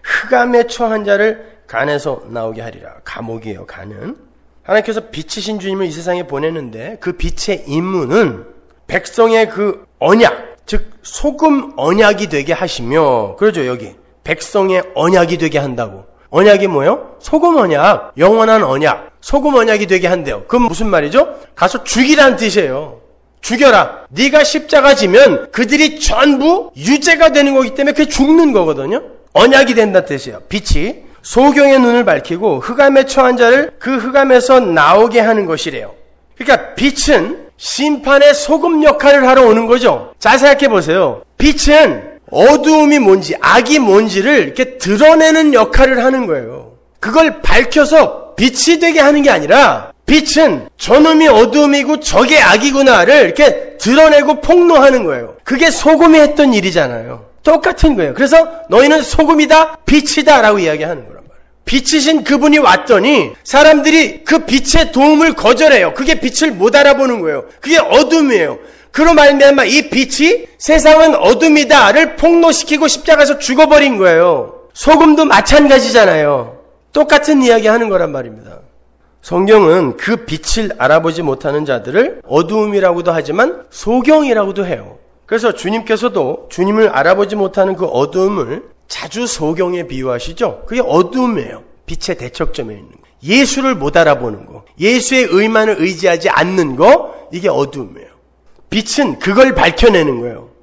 흑암에 처한 자를 간에서 나오게 하리라. 감옥이에요. 간은. 하나님께서 빛이신 주님을 이 세상에 보내는데 그 빛의 임무는 백성의 그 언약, 즉 소금 언약이 되게 하시며 그러죠. 여기. 백성의 언약이 되게 한다고. 언약이 뭐예요? 소금 언약, 영원한 언약, 소금 언약이 되게 한대요. 그건 무슨 말이죠? 가서 죽이라는 뜻이에요. 죽여라. 네가 십자가 지면 그들이 전부 유죄가 되는 거기 때문에 그게 죽는 거거든요. 언약이 된다는 뜻이에요. 빛이 소경의 눈을 밝히고 흑암에 처한 자를 그 흑암에서 나오게 하는 것이래요. 그러니까 빛은 심판의 소금 역할을 하러 오는 거죠. 잘 생각해 보세요. 빛은 어두움이 뭔지, 악이 뭔지를 이렇게 드러내는 역할을 하는 거예요. 그걸 밝혀서 빛이 되게 하는 게 아니라 빛은 저놈이 어두움이고 저게 악이구나를 이렇게 드러내고 폭로하는 거예요. 그게 소금이 했던 일이잖아요. 똑같은 거예요. 그래서 너희는 소금이다, 빛이다 라고 이야기하는 거란 말이에요. 빛이신 그분이 왔더니 사람들이 그 빛의 도움을 거절해요. 그게 빛을 못 알아보는 거예요. 그게 어둠이에요. 그로 말미암아 이 빛이 세상은 어둠이다를 폭로시키고 십자가에서 죽어버린 거예요. 소금도 마찬가지잖아요. 똑같은 이야기 하는 거란 말입니다. 성경은 그 빛을 알아보지 못하는 자들을 어두움이라고도 하지만 소경이라고도 해요. 그래서 주님께서도 주님을 알아보지 못하는 그 어두움을 자주 소경에 비유하시죠. 그게 어두움이에요. 빛의 대척점에 있는 거. 예수를 못 알아보는 거. 예수의 의만을 의지하지 않는 거. 이게 어두움이에요. 빛은 그걸 밝혀내는 거예요.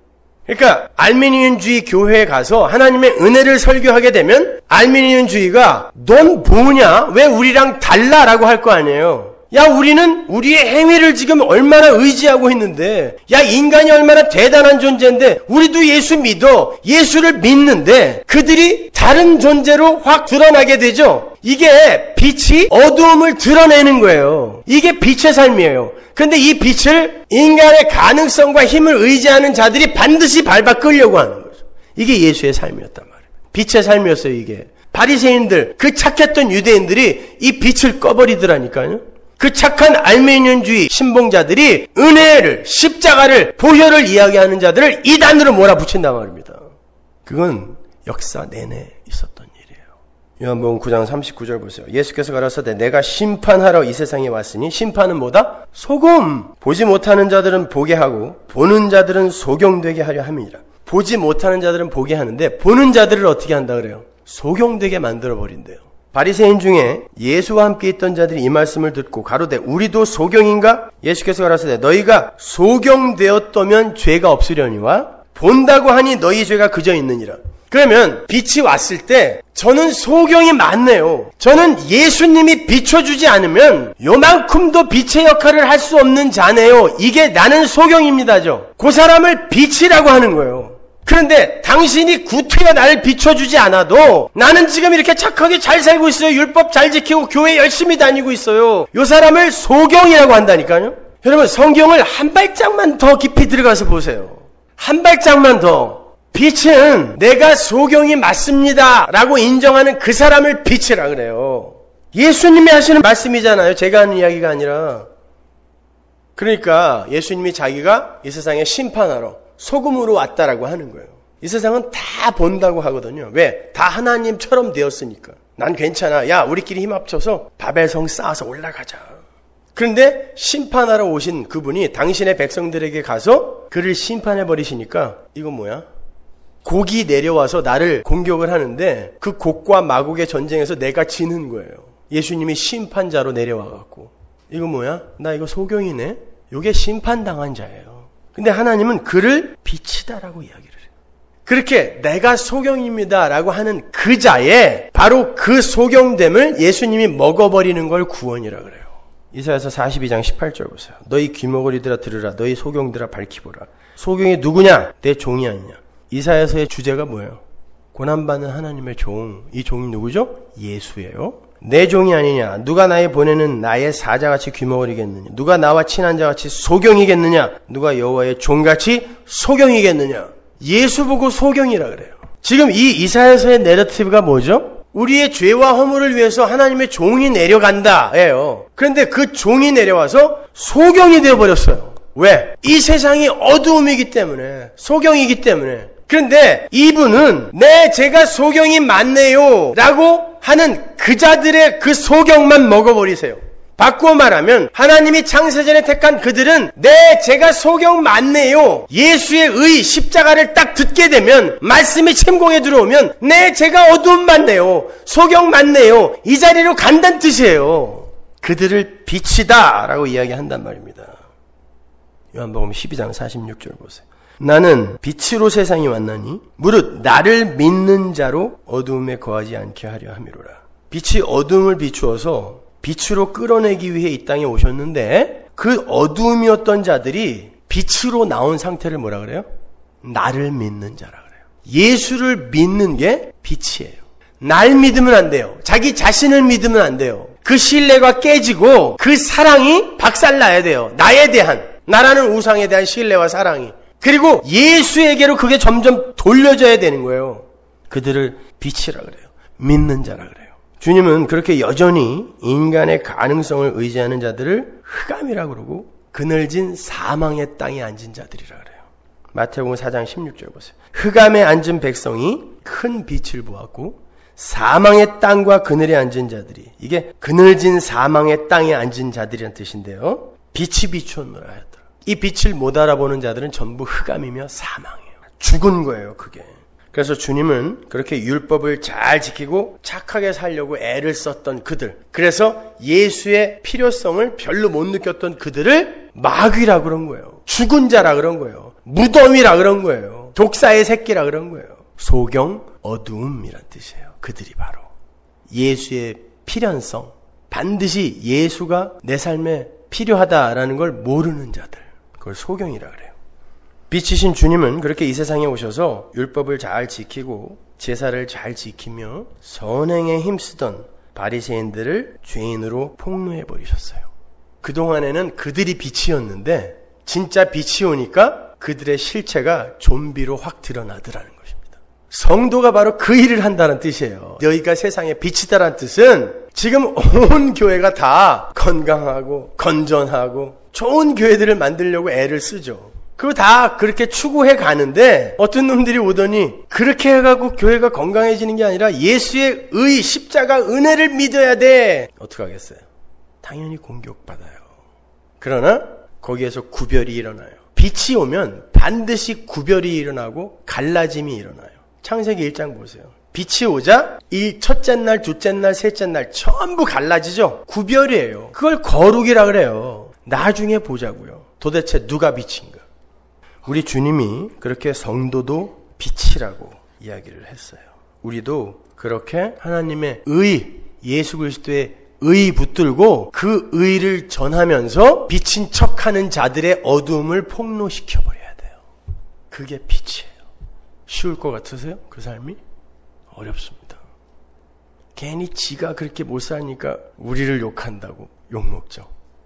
그러니까 알미니언주의 교회에 가서 하나님의 은혜를 설교하게 되면 알미니언주의가 넌 뭐냐? 왜 우리랑 달라라고 할 거 아니에요. 야, 우리는 우리의 행위를 지금 얼마나 의지하고 있는데, 야, 인간이 얼마나 대단한 존재인데, 우리도 예수 믿어. 예수를 믿는데, 그들이 다른 존재로 확 드러나게 되죠? 이게 빛이 어두움을 드러내는 거예요. 이게 빛의 삶이에요. 근데 이 빛을 인간의 가능성과 힘을 의지하는 자들이 반드시 밟아 끌려고 하는 거죠. 이게 예수의 삶이었단 말이에요. 빛의 삶이었어요, 이게. 바리새인들, 그 착했던 유대인들이 이 빛을 꺼버리더라니까요. 그 착한 알메니언주의 신봉자들이 은혜를, 십자가를, 보혈을 이야기하는 자들을 이단으로 몰아붙인단 말입니다. 그건 역사 내내 있었던 일이에요. 요한복음 9장 39절 보세요. 예수께서 가라사대 내가 심판하러 이 세상에 왔으니 심판은 뭐다? 소금! 보지 못하는 자들은 보게 하고 보는 자들은 소경되게 하려 함이니라. 보지 못하는 자들은 보게 하는데 보는 자들을 어떻게 한다 그래요? 소경되게 만들어버린대요. 바리새인 중에 예수와 함께 있던 자들이 이 말씀을 듣고 가로되 우리도 소경인가? 예수께서 가라사대 너희가 소경되었다면 죄가 없으려니와 본다고 하니 너희 죄가 그저 있느니라. 그러면 빛이 왔을 때 저는 소경이 많네요. 저는 예수님이 비춰주지 않으면 요만큼도 빛의 역할을 할 수 없는 자네요. 이게 나는 소경입니다죠. 그 사람을 빛이라고 하는 거예요. 그런데 당신이 구태여 나를 비춰주지 않아도 나는 지금 이렇게 착하게 잘 살고 있어요. 율법 잘 지키고 교회 열심히 다니고 있어요. 이 사람을 소경이라고 한다니까요. 여러분 성경을 한 발짝만 더 깊이 들어가서 보세요. 한 발짝만 더. 빛은 내가 소경이 맞습니다 라고 인정하는 그 사람을 빛이라 그래요. 예수님이 하시는 말씀이잖아요. 제가 하는 이야기가 아니라. 그러니까 예수님이 자기가 이 세상에 심판하러 소금으로 왔다라고 하는 거예요. 이 세상은 다 본다고 하거든요. 왜? 다 하나님처럼 되었으니까. 난 괜찮아. 야, 우리끼리 힘 합쳐서 바벨성 쌓아서 올라가자. 그런데 심판하러 오신 그분이 당신의 백성들에게 가서 그를 심판해 버리시니까 이건 뭐야? 곡이 내려와서 나를 공격을 하는데 그 곡과 마곡의 전쟁에서 내가 지는 거예요. 예수님이 심판자로 내려와갖고 이거 뭐야? 나 이거 소경이네? 이게 심판당한 자예요. 근데 하나님은 그를 빛이다라고 이야기를 해요. 그렇게 내가 소경입니다라고 하는 그 자의 바로 그 소경됨을 예수님이 먹어버리는 걸 구원이라 그래요. 이사야서 42장 18절 보세요. 너희 귀머거리들아 들으라. 너희 소경들아 밝히보라. 소경이 누구냐? 내 종이 아니냐. 이사야서의 주제가 뭐예요? 고난받는 하나님의 종. 이 종이 누구죠? 예수예요. 내 종이 아니냐? 누가 나의 보내는 나의 사자같이 귀머거리겠느냐? 누가 나와 친한 자같이 소경이겠느냐? 누가 여호와의 종같이 소경이겠느냐? 예수 보고 소경이라 그래요. 지금 이 이사야서의 내러티브가 뭐죠? 우리의 죄와 허물을 위해서 하나님의 종이 내려간다예요. 그런데 그 종이 내려와서 소경이 되어버렸어요. 왜? 이 세상이 어두움이기 때문에, 소경이기 때문에. 그런데 이분은 제가 소경이 맞네요 라고 하는 그 자들의 그 소경만 먹어버리세요. 바꾸어 말하면 하나님이 창세전에 택한 그들은 제가 소경 맞네요. 예수의 의 십자가를 딱 듣게 되면 말씀이 침공에 들어오면 제가 어두움 맞네요. 소경 맞네요. 이 자리로 간다는 뜻이에요. 그들을 빛이다 라고 이야기한단 말입니다. 요한복음 12장 46절 보세요. 나는 빛으로 세상에 왔나니 무릇 나를 믿는 자로 어두움에 거하지 않게 하려 함이로라. 빛이 어두움을 비추어서 빛으로 끌어내기 위해 이 땅에 오셨는데 그 어두움이었던 자들이 빛으로 나온 상태를 뭐라 그래요? 나를 믿는 자라 그래요. 예수를 믿는 게 빛이에요. 날 믿으면 안 돼요. 자기 자신을 믿으면 안 돼요. 그 신뢰가 깨지고 그 사랑이 박살나야 돼요. 나에 대한, 나라는 우상에 대한 신뢰와 사랑이. 그리고 예수에게로 그게 점점 돌려져야 되는 거예요. 그들을 빛이라 그래요. 믿는 자라 그래요. 주님은 그렇게 여전히 인간의 가능성을 의지하는 자들을 흑암이라 그러고 그늘진 사망의 땅에 앉은 자들이라 그래요. 마태복음 4장 16절 보세요. 흑암에 앉은 백성이 큰 빛을 보았고 사망의 땅과 그늘에 앉은 자들이, 이게 그늘진 사망의 땅에 앉은 자들이란 뜻인데요. 빛이 비추었노라 하였더라. 이 빛을 못 알아보는 자들은 전부 흑암이며 사망이에요. 죽은 거예요, 그게. 그래서 주님은 그렇게 율법을 잘 지키고 착하게 살려고 애를 썼던 그들, 그래서 예수의 필요성을 별로 못 느꼈던 그들을 마귀라 그런 거예요. 죽은 자라 그런 거예요. 무덤이라 그런 거예요. 거예요. 독사의 새끼라 그런 거예요. 소경, 어두움이란 뜻이에요. 그들이 바로 예수의 필연성, 반드시 예수가 내 삶에 필요하다라는 걸 모르는 자들, 그걸 소경이라 그래요. 빛이신 주님은 그렇게 이 세상에 오셔서 율법을 잘 지키고 제사를 잘 지키며 선행에 힘쓰던 바리새인들을 죄인으로 폭로해 버리셨어요. 그동안에는 그들이 빛이었는데 진짜 빛이 오니까 그들의 실체가 좀비로 확 드러나더라는 것입니다. 성도가 바로 그 일을 한다는 뜻이에요. 너희가 세상의 빛이다라는 뜻은 지금 온 교회가 다 건강하고 건전하고 좋은 교회들을 만들려고 애를 쓰죠. 그거 다 그렇게 추구해 가는데 어떤 놈들이 오더니 그렇게 해가고 교회가 건강해지는 게 아니라 예수의 의, 십자가, 은혜를 믿어야 돼. 어떡하겠어요? 당연히 공격받아요. 그러나 거기에서 구별이 일어나요. 빛이 오면 반드시 구별이 일어나고 갈라짐이 일어나요. 창세기 1장 보세요. 빛이 오자 이 첫째 날, 둘째 날, 셋째 날 전부 갈라지죠. 구별이에요. 그걸 거룩이라 그래요. 나중에 보자고요. 도대체 누가 빛인가? 우리 주님이 그렇게 성도도 빛이라고 이야기를 했어요. 우리도 그렇게 하나님의 의, 예수 그리스도의 의 붙들고 그 의를 전하면서 빛인 척하는 자들의 어두움을 폭로시켜버려야 돼요. 그게 빛이에요. 쉬울 것 같으세요? 그 삶이? 어렵습니다. 괜히 지가 그렇게 못 사니까 우리를 욕한다고 욕먹죠.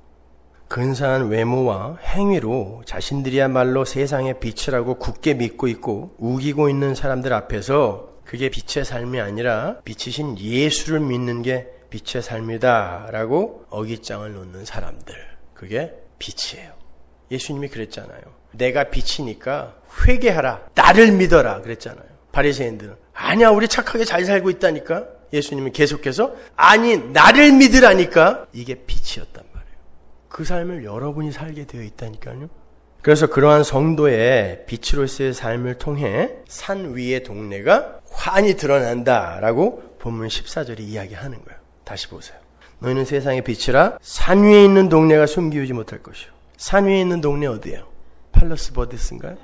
근사한 외모와 행위로 자신들이야말로 세상의 빛이라고 굳게 믿고 있고 우기고 있는 사람들 앞에서 그게 빛의 삶이 아니라 빛이신 예수를 믿는 게 빛의 삶이다 라고 어깃장을 놓는 사람들, 그게 빛이에요. 예수님이 그랬잖아요. 내가 빛이니까 회개하라, 나를 믿어라 그랬잖아요. 바리새인들은 아니야, 우리 착하게 잘 살고 있다니까. 예수님이 계속해서 아니, 나를 믿으라니까. 이게 빛이었단 말이에요. 그 삶을 여러분이 살게 되어 있다니까요. 그래서 그러한 성도의 빛으로서의 삶을 통해 산 위의 동네가 환히 드러난다라고 본문 14절이 이야기하는 거예요. 다시 보세요. 너희는 세상의 빛이라 산 위에 있는 동네가 숨기우지 못할 것이요. 산 위에 있는 동네 어디예요? 팔러스 버데스인가요?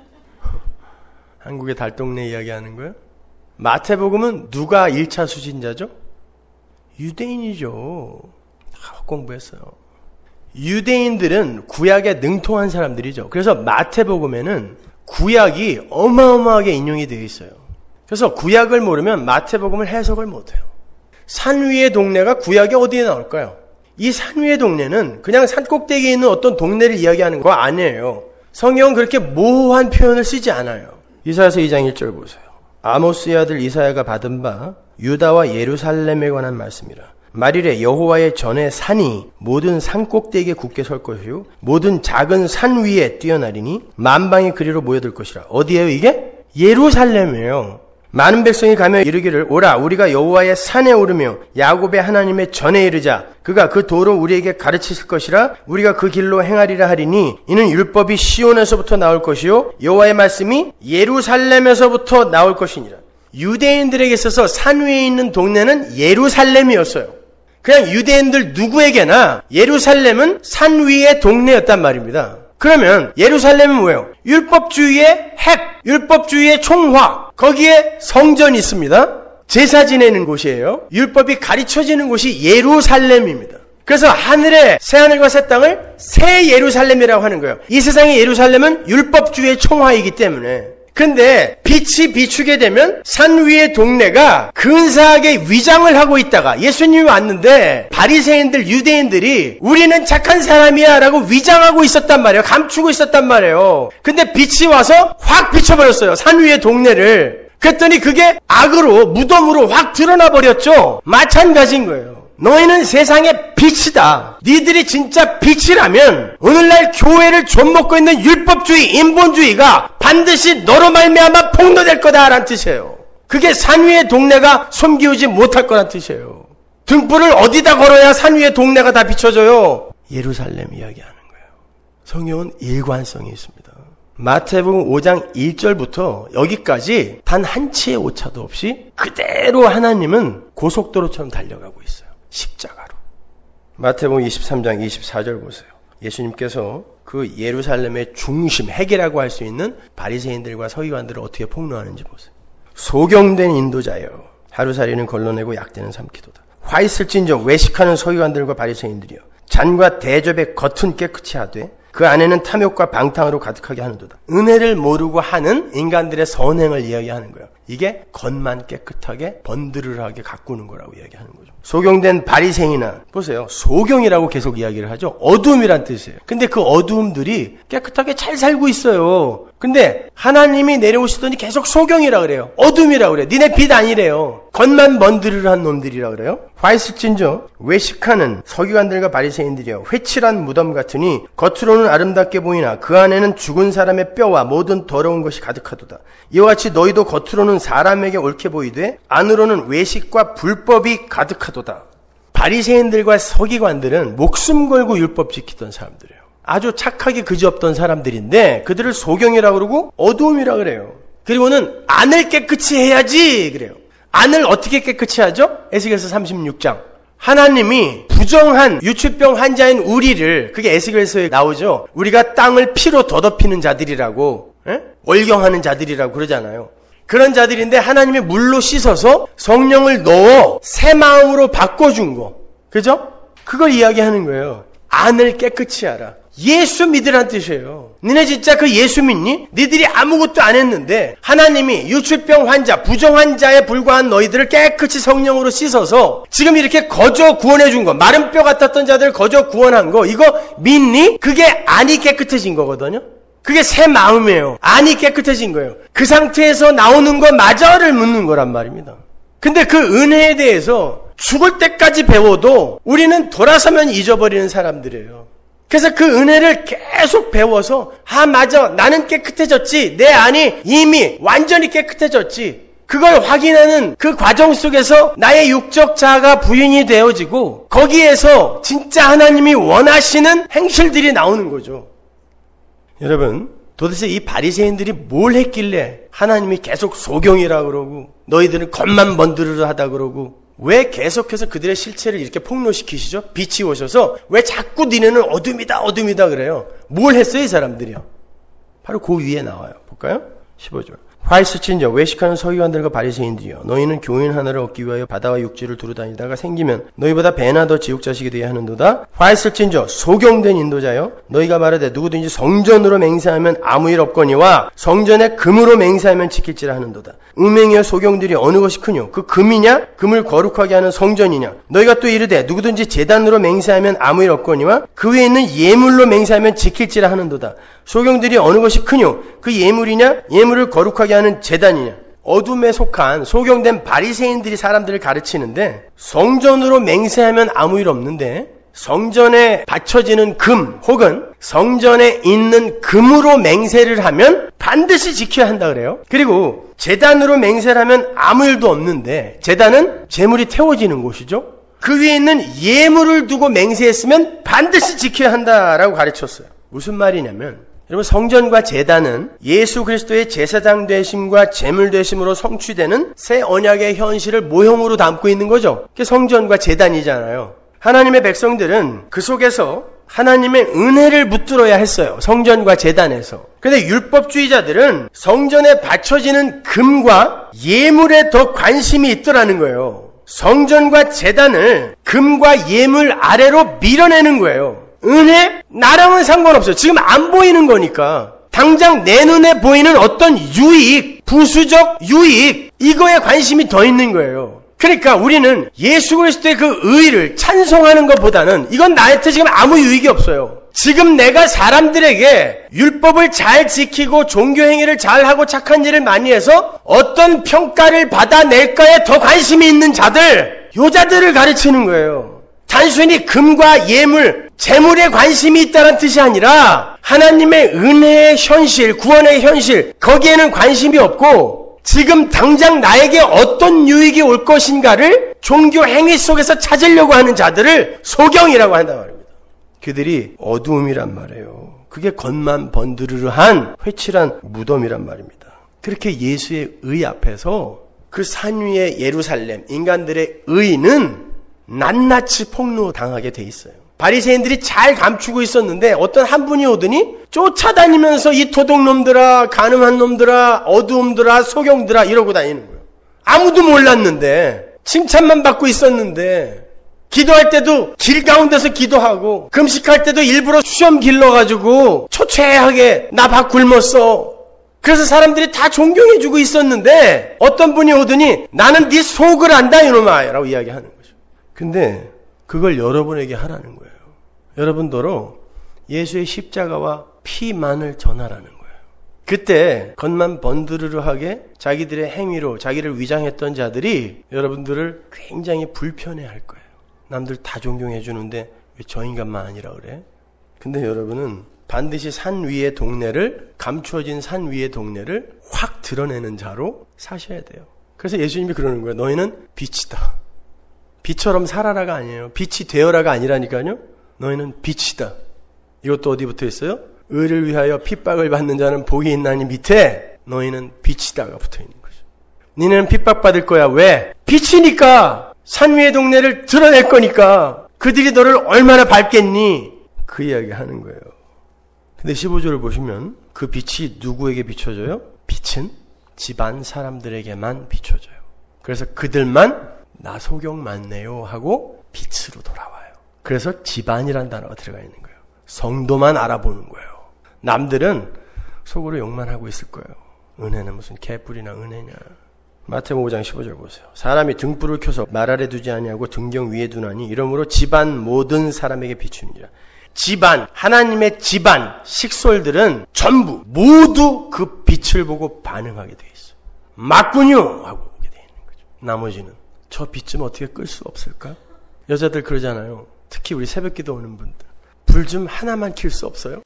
한국의 달동네 이야기하는 거예요? 마태복음은 누가 1차 수신자죠? 유대인이죠. 다 공부했어요. 유대인들은 구약에 능통한 사람들이죠. 그래서 마태복음에는 구약이 어마어마하게 인용이 되어 있어요. 그래서 구약을 모르면 마태복음을 해석을 못해요. 산 위의 동네가 구약에 어디에 나올까요? 이 산 위의 동네는 그냥 산 꼭대기에 있는 어떤 동네를 이야기하는 거 아니에요. 성경은 그렇게 모호한 표현을 쓰지 않아요. 이사야서 2장 1절 보세요. 아모스의 아들 이사야가 받은 바 유다와 예루살렘에 관한 말씀이라. 말이래 여호와의 전에 산이 모든 산 꼭대기에 굳게 설 것이요 모든 작은 산 위에 뛰어나리니 만방의 그리로 모여들 것이라. 어디예요 이게? 예루살렘이에요. 많은 백성이 가며 이르기를 오라 우리가 여호와의 산에 오르며 야곱의 하나님의 전에 이르자. 그가 그 도로 우리에게 가르치실 것이라. 우리가 그 길로 행하리라 하리니 이는 율법이 시온에서부터 나올 것이요 여호와의 말씀이 예루살렘에서부터 나올 것이니라. 유대인들에게 있어서 산 위에 있는 동네는 예루살렘이었어요. 그냥 유대인들 누구에게나 예루살렘은 산 위의 동네였단 말입니다. 그러면 예루살렘은 뭐예요? 율법주의의 핵, 율법주의의 총화. 거기에 성전이 있습니다. 제사 지내는 곳이에요. 율법이 가르쳐지는 곳이 예루살렘입니다. 그래서 하늘에 새하늘과 새 땅을 새 예루살렘이라고 하는 거예요. 이 세상의 예루살렘은 율법주의의 총화이기 때문에. 근데 빛이 비추게 되면 산 위의 동네가 근사하게 위장을 하고 있다가 예수님이 왔는데 바리새인들, 유대인들이 우리는 착한 사람이야 라고 위장하고 있었단 말이에요. 감추고 있었단 말이에요. 근데 빛이 와서 확 비춰버렸어요. 산 위의 동네를. 그랬더니 그게 악으로, 무덤으로 확 드러나 버렸죠. 마찬가지인 거예요. 너희는 세상의 빛이다. 니들이 진짜 빛이라면 오늘날 교회를 좀먹고 있는 율법주의, 인본주의가 반드시 너로 말미암아 폭로될 거다라는 뜻이에요. 그게 산 위의 동네가 숨기우지 못할 거란 뜻이에요. 등불을 어디다 걸어야 산 위의 동네가 다 비춰져요? 예루살렘 이야기하는 거예요. 성경은 일관성이 있습니다. 마태복음 5장 1절부터 여기까지 단 한 치의 오차도 없이 그대로 하나님은 고속도로처럼 달려가고 있어요. 십자가로. 마태복음 23장 24절 보세요. 예수님께서 그 예루살렘의 중심, 핵이라고 할 수 있는 바리새인들과 서기관들을 어떻게 폭로하는지 보세요. 소경된 인도자여, 하루살이는 걸러내고 약대는 삼키도다. 화 있을진저 외식하는 서기관들과 바리새인들이여, 잔과 대접의 겉은 깨끗이 하되 그 안에는 탐욕과 방탕으로 가득하게 하는도다. 은혜를 모르고 하는 인간들의 선행을 이야기하는 거예요. 이게 겉만 깨끗하게 번드르르하게 가꾸는 거라고 이야기하는 거죠. 소경된 바리새인이나 보세요. 소경이라고 계속 이야기를 하죠. 어두움이란 뜻이에요. 근데 그 어두움들이 깨끗하게 잘 살고 있어요. 근데 하나님이 내려오시더니 계속 소경이라 그래요. 어둠이라 그래요. 니네 빛 아니래요. 겉만 번드르르한 놈들이라 그래요. 화 있을진저 외식하는 서기관들과 바리새인들이여, 회칠한 무덤 같으니 겉으로는 아름답게 보이나 그 안에는 죽은 사람의 뼈와 모든 더러운 것이 가득하도다. 이와 같이 너희도 겉으로는 사람에게 옳게 보이되 안으로는 외식과 불법이 가득하도다. 바리새인들과 서기관들은 목숨 걸고 율법 지키던 사람들이에요. 아주 착하게 그지없던 사람들인데 그들을 소경이라고 그러고 어두움이라고 그래요. 그리고는 안을 깨끗이 해야지 그래요. 안을 어떻게 깨끗이 하죠? 에스겔서 36장. 하나님이 부정한 유출병 환자인 우리를, 그게 에스겔서에 나오죠. 우리가 땅을 피로 더럽히는 자들이라고, 월경하는 자들이라고 그러잖아요. 그런 자들인데 하나님이 물로 씻어서 성령을 넣어 새 마음으로 바꿔준 거. 그죠? 그걸 이야기하는 거예요. 안을 깨끗이 하라. 예수 믿으란 뜻이에요. 너네 진짜 그 예수 믿니? 니들이 아무것도 안 했는데 하나님이 유출병 환자, 부정 환자에 불과한 너희들을 깨끗이 성령으로 씻어서 지금 이렇게 거저 구원해 준 거, 마른 뼈 같았던 자들을 거저 구원한 거, 이거 믿니? 그게 안이 깨끗해진 거거든요. 그게 새 마음이에요. 안이 깨끗해진 거예요. 그 상태에서 나오는 거 마저를 묻는 거란 말입니다. 근데 그 은혜에 대해서 죽을 때까지 배워도 우리는 돌아서면 잊어버리는 사람들이에요. 그래서 그 은혜를 계속 배워서 맞아, 나는 깨끗해졌지, 내 안이 이미 완전히 깨끗해졌지, 그걸 확인하는 그 과정 속에서 나의 육적 자아가 부인이 되어지고 거기에서 진짜 하나님이 원하시는 행실들이 나오는 거죠. 여러분, 도대체 이 바리새인들이 뭘 했길래 하나님이 계속 소경이라 그러고 너희들은 겉만 번드르르 하다 그러고 왜 계속해서 그들의 실체를 이렇게 폭로시키시죠? 빛이 오셔서 왜 자꾸 니네는 어둠이다 그래요? 뭘 했어요, 이 사람들이요? 바로 그 위에 나와요. 볼까요? 15절. 화 있을진저 외식하는 서기관들과 바리새인들이여, 너희는 교인 하나를 얻기 위하여 바다와 육지를 두루다니다가 생기면 너희보다 배나 더 지옥자식이 되어야 하는도다. 화 있을진저 소경된 인도자여, 너희가 말하되 누구든지 성전으로 맹세하면 아무 일 없거니와 성전에 금으로 맹세하면 지킬지라 하는도다. 음행이여 소경들이 어느 것이 크뇨? 그 금이냐? 금을 거룩하게 하는 성전이냐? 너희가 또 이르되 누구든지 제단으로 맹세하면 아무 일 없거니와 그 위에 있는 예물로 맹세하면 지킬지라 하는도다. 소경들이 어느 것이 크뇨? 그 예물이냐? 예물을 거룩하게 하는 제단이냐? 어둠에 속한 소경된 바리새인들이 사람들을 가르치는데, 성전으로 맹세하면 아무 일 없는데 성전에 바쳐지는 금 혹은 성전에 있는 금으로 맹세를 하면 반드시 지켜야 한다 그래요. 그리고 제단으로 맹세를 하면 아무 일도 없는데, 제단은 제물이 태워지는 곳이죠. 그 위에 있는 예물을 두고 맹세했으면 반드시 지켜야 한다라고 가르쳤어요. 무슨 말이냐면, 여러분, 성전과 제단은 예수 그리스도의 제사장 되심과 제물 되심으로 성취되는 새 언약의 현실을 모형으로 담고 있는 거죠. 그게 성전과 제단이잖아요. 하나님의 백성들은 그 속에서 하나님의 은혜를 붙들어야 했어요. 성전과 제단에서. 그런데 율법주의자들은 성전에 바쳐지는 금과 예물에 더 관심이 있더라는 거예요. 성전과 제단을 금과 예물 아래로 밀어내는 거예요. 은혜? 나랑은 상관없어요. 지금 안 보이는 거니까. 당장 내 눈에 보이는 어떤 유익, 부수적 유익, 이거에 관심이 더 있는 거예요. 그러니까 우리는 예수 그리스도의 그 의를 찬송하는 것보다는 이건 나한테 지금 아무 유익이 없어요. 지금 내가 사람들에게 율법을 잘 지키고 종교 행위를 잘하고 착한 일을 많이 해서 어떤 평가를 받아낼까에 더 관심이 있는 자들, 요 자들을 가르치는 거예요. 단순히 금과 예물, 재물에 관심이 있다는 뜻이 아니라 하나님의 은혜의 현실, 구원의 현실, 거기에는 관심이 없고 지금 당장 나에게 어떤 유익이 올 것인가를 종교 행위 속에서 찾으려고 하는 자들을 소경이라고 한단 말입니다. 그들이 어두움이란 말이에요. 그게 겉만 번드르르한 회칠한 무덤이란 말입니다. 그렇게 예수의 의 앞에서 그 산 위의 예루살렘, 인간들의 의는 낱낱이 폭로당하게 돼 있어요. 바리새인들이 잘 감추고 있었는데 어떤 한 분이 오더니 쫓아다니면서 이 도둑놈들아, 가늠한 놈들아, 어두움들아, 소경들아 이러고 다니는 거예요. 아무도 몰랐는데 칭찬만 받고 있었는데 기도할 때도 길 가운데서 기도하고 금식할 때도 일부러 수염 길러가지고 초췌하게 나 밥 굶었어. 그래서 사람들이 다 존경해주고 있었는데 어떤 분이 오더니 나는 네 속을 안다 이놈아 라고 이야기하는 거죠. 근데 그걸 여러분에게 하라는 거예요. 여러분도로 예수의 십자가와 피만을 전하라는 거예요. 그때 겉만 번드르르하게 자기들의 행위로 자기를 위장했던 자들이 여러분들을 굉장히 불편해할 거예요. 남들 다 존경해 주는데 왜 저 인간만 아니라 그래? 근데 여러분은 반드시 산 위의 동네를, 감추어진 산 위의 동네를 확 드러내는 자로 사셔야 돼요. 그래서 예수님이 그러는 거예요. 너희는 빛이다. 빛처럼 살아라가 아니에요. 빛이 되어라가 아니라니까요. 너희는 빛이다. 이것도 어디 붙어 있어요? 의를 위하여 핍박을 받는 자는 복이 있나니 밑에 너희는 빛이다가 붙어 있는 거죠. 너희는 핍박받을 거야. 왜? 빛이니까. 산 위의 동네를 드러낼 거니까. 그들이 너를 얼마나 밟겠니? 그 이야기 하는 거예요. 근데 15절을 보시면 그 빛이 누구에게 비춰져요? 빛은 집안 사람들에게만 비춰져요. 그래서 그들만 나 소경 많네요 하고 빛으로 돌아와요. 그래서 집안이란 단어가 들어가 있는 거예요. 성도만 알아보는 거예요. 남들은 속으로 욕만 하고 있을 거예요. 은혜는 무슨 개뿔이나 은혜냐. 마태복음 5장 15절 보세요. 사람이 등불을 켜서 말 아래 두지 아니하고 등경 위에 두나니 이러므로 집안 모든 사람에게 비추니라. 집안, 하나님의 집안, 식솔들은 전부 모두 그 빛을 보고 반응하게 돼 있어요. 맞군요! 하고 오게 돼 있는 거죠. 나머지는 저 빛 좀 어떻게 끌 수 없을까? 여자들 그러잖아요. 특히 우리 새벽기도 오는 분들. 불 좀 하나만 켤 수 없어요?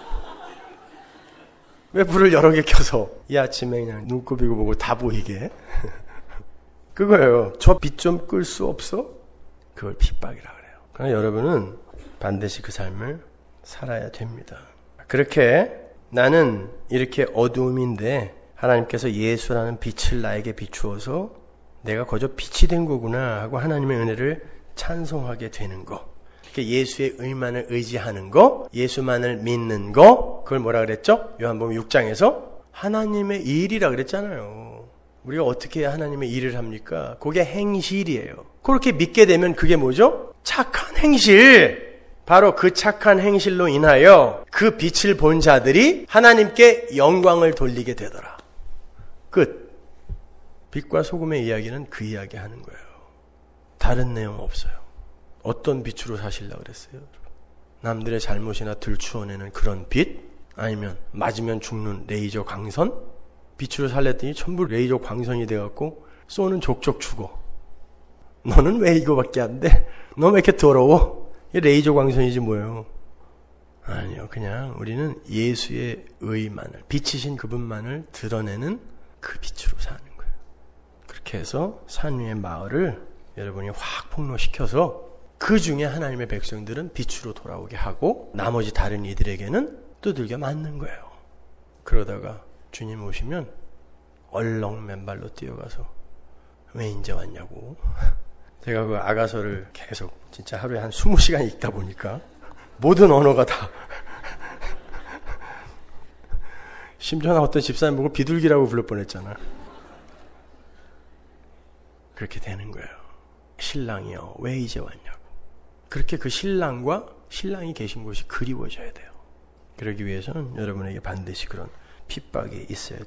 왜 불을 여러 개 켜서 이 아침에 그냥 눈곱이고 보고 다 보이게? 그거예요. 저 빛 좀 끌 수 없어? 그걸 핍박이라 그래요. 그러나 여러분은 반드시 그 삶을 살아야 됩니다. 그렇게 나는 이렇게 어두움인데 하나님께서 예수라는 빛을 나에게 비추어서 내가 거저 빛이 된 거구나 하고 하나님의 은혜를 찬송하게 되는 거. 예수의 의만을 의지하는 거, 예수만을 믿는 거, 그걸 뭐라 그랬죠? 요한복음 6장에서 하나님의 일이라 그랬잖아요. 우리가 어떻게 하나님의 일을 합니까? 그게 행실이에요. 그렇게 믿게 되면 그게 뭐죠? 착한 행실. 바로 그 착한 행실로 인하여 그 빛을 본 자들이 하나님께 영광을 돌리게 되더라. 끝. 빛과 소금의 이야기는 그 이야기 하는 거예요. 다른 내용 없어요. 어떤 빛으로 사시려고 그랬어요? 남들의 잘못이나 들추어내는 그런 빛? 아니면 맞으면 죽는 레이저 광선? 빛으로 살랬더니 전부 레이저 광선이 돼갖고 쏘는 족족 죽어. 너는 왜 이거밖에 안 돼? 너 왜 이렇게 더러워? 이게 레이저 광선이지 뭐예요. 아니요. 그냥 우리는 예수의 의만을, 빛이신 그분만을 드러내는 그 빛으로 사는 거예요. 그렇게 해서 산 위의 마을을 여러분이 확 폭로시켜서 그 중에 하나님의 백성들은 빛으로 돌아오게 하고 나머지 다른 이들에게는 두들겨 맞는 거예요. 그러다가 주님 오시면 얼렁 맨발로 뛰어가서 왜 이제 왔냐고. 제가 그 아가서를 계속 진짜 하루에 한 20시간 읽다 보니까 모든 언어가 다 심지어 어떤 집사님 보고 비둘기라고 불러 뻔했잖아. 그렇게 되는 거예요. 신랑이요 왜 이제 왔냐고. 그렇게 그 신랑과 신랑이 계신 곳이 그리워져야 돼요. 그러기 위해서는 여러분에게 반드시 그런 핍박이 있어야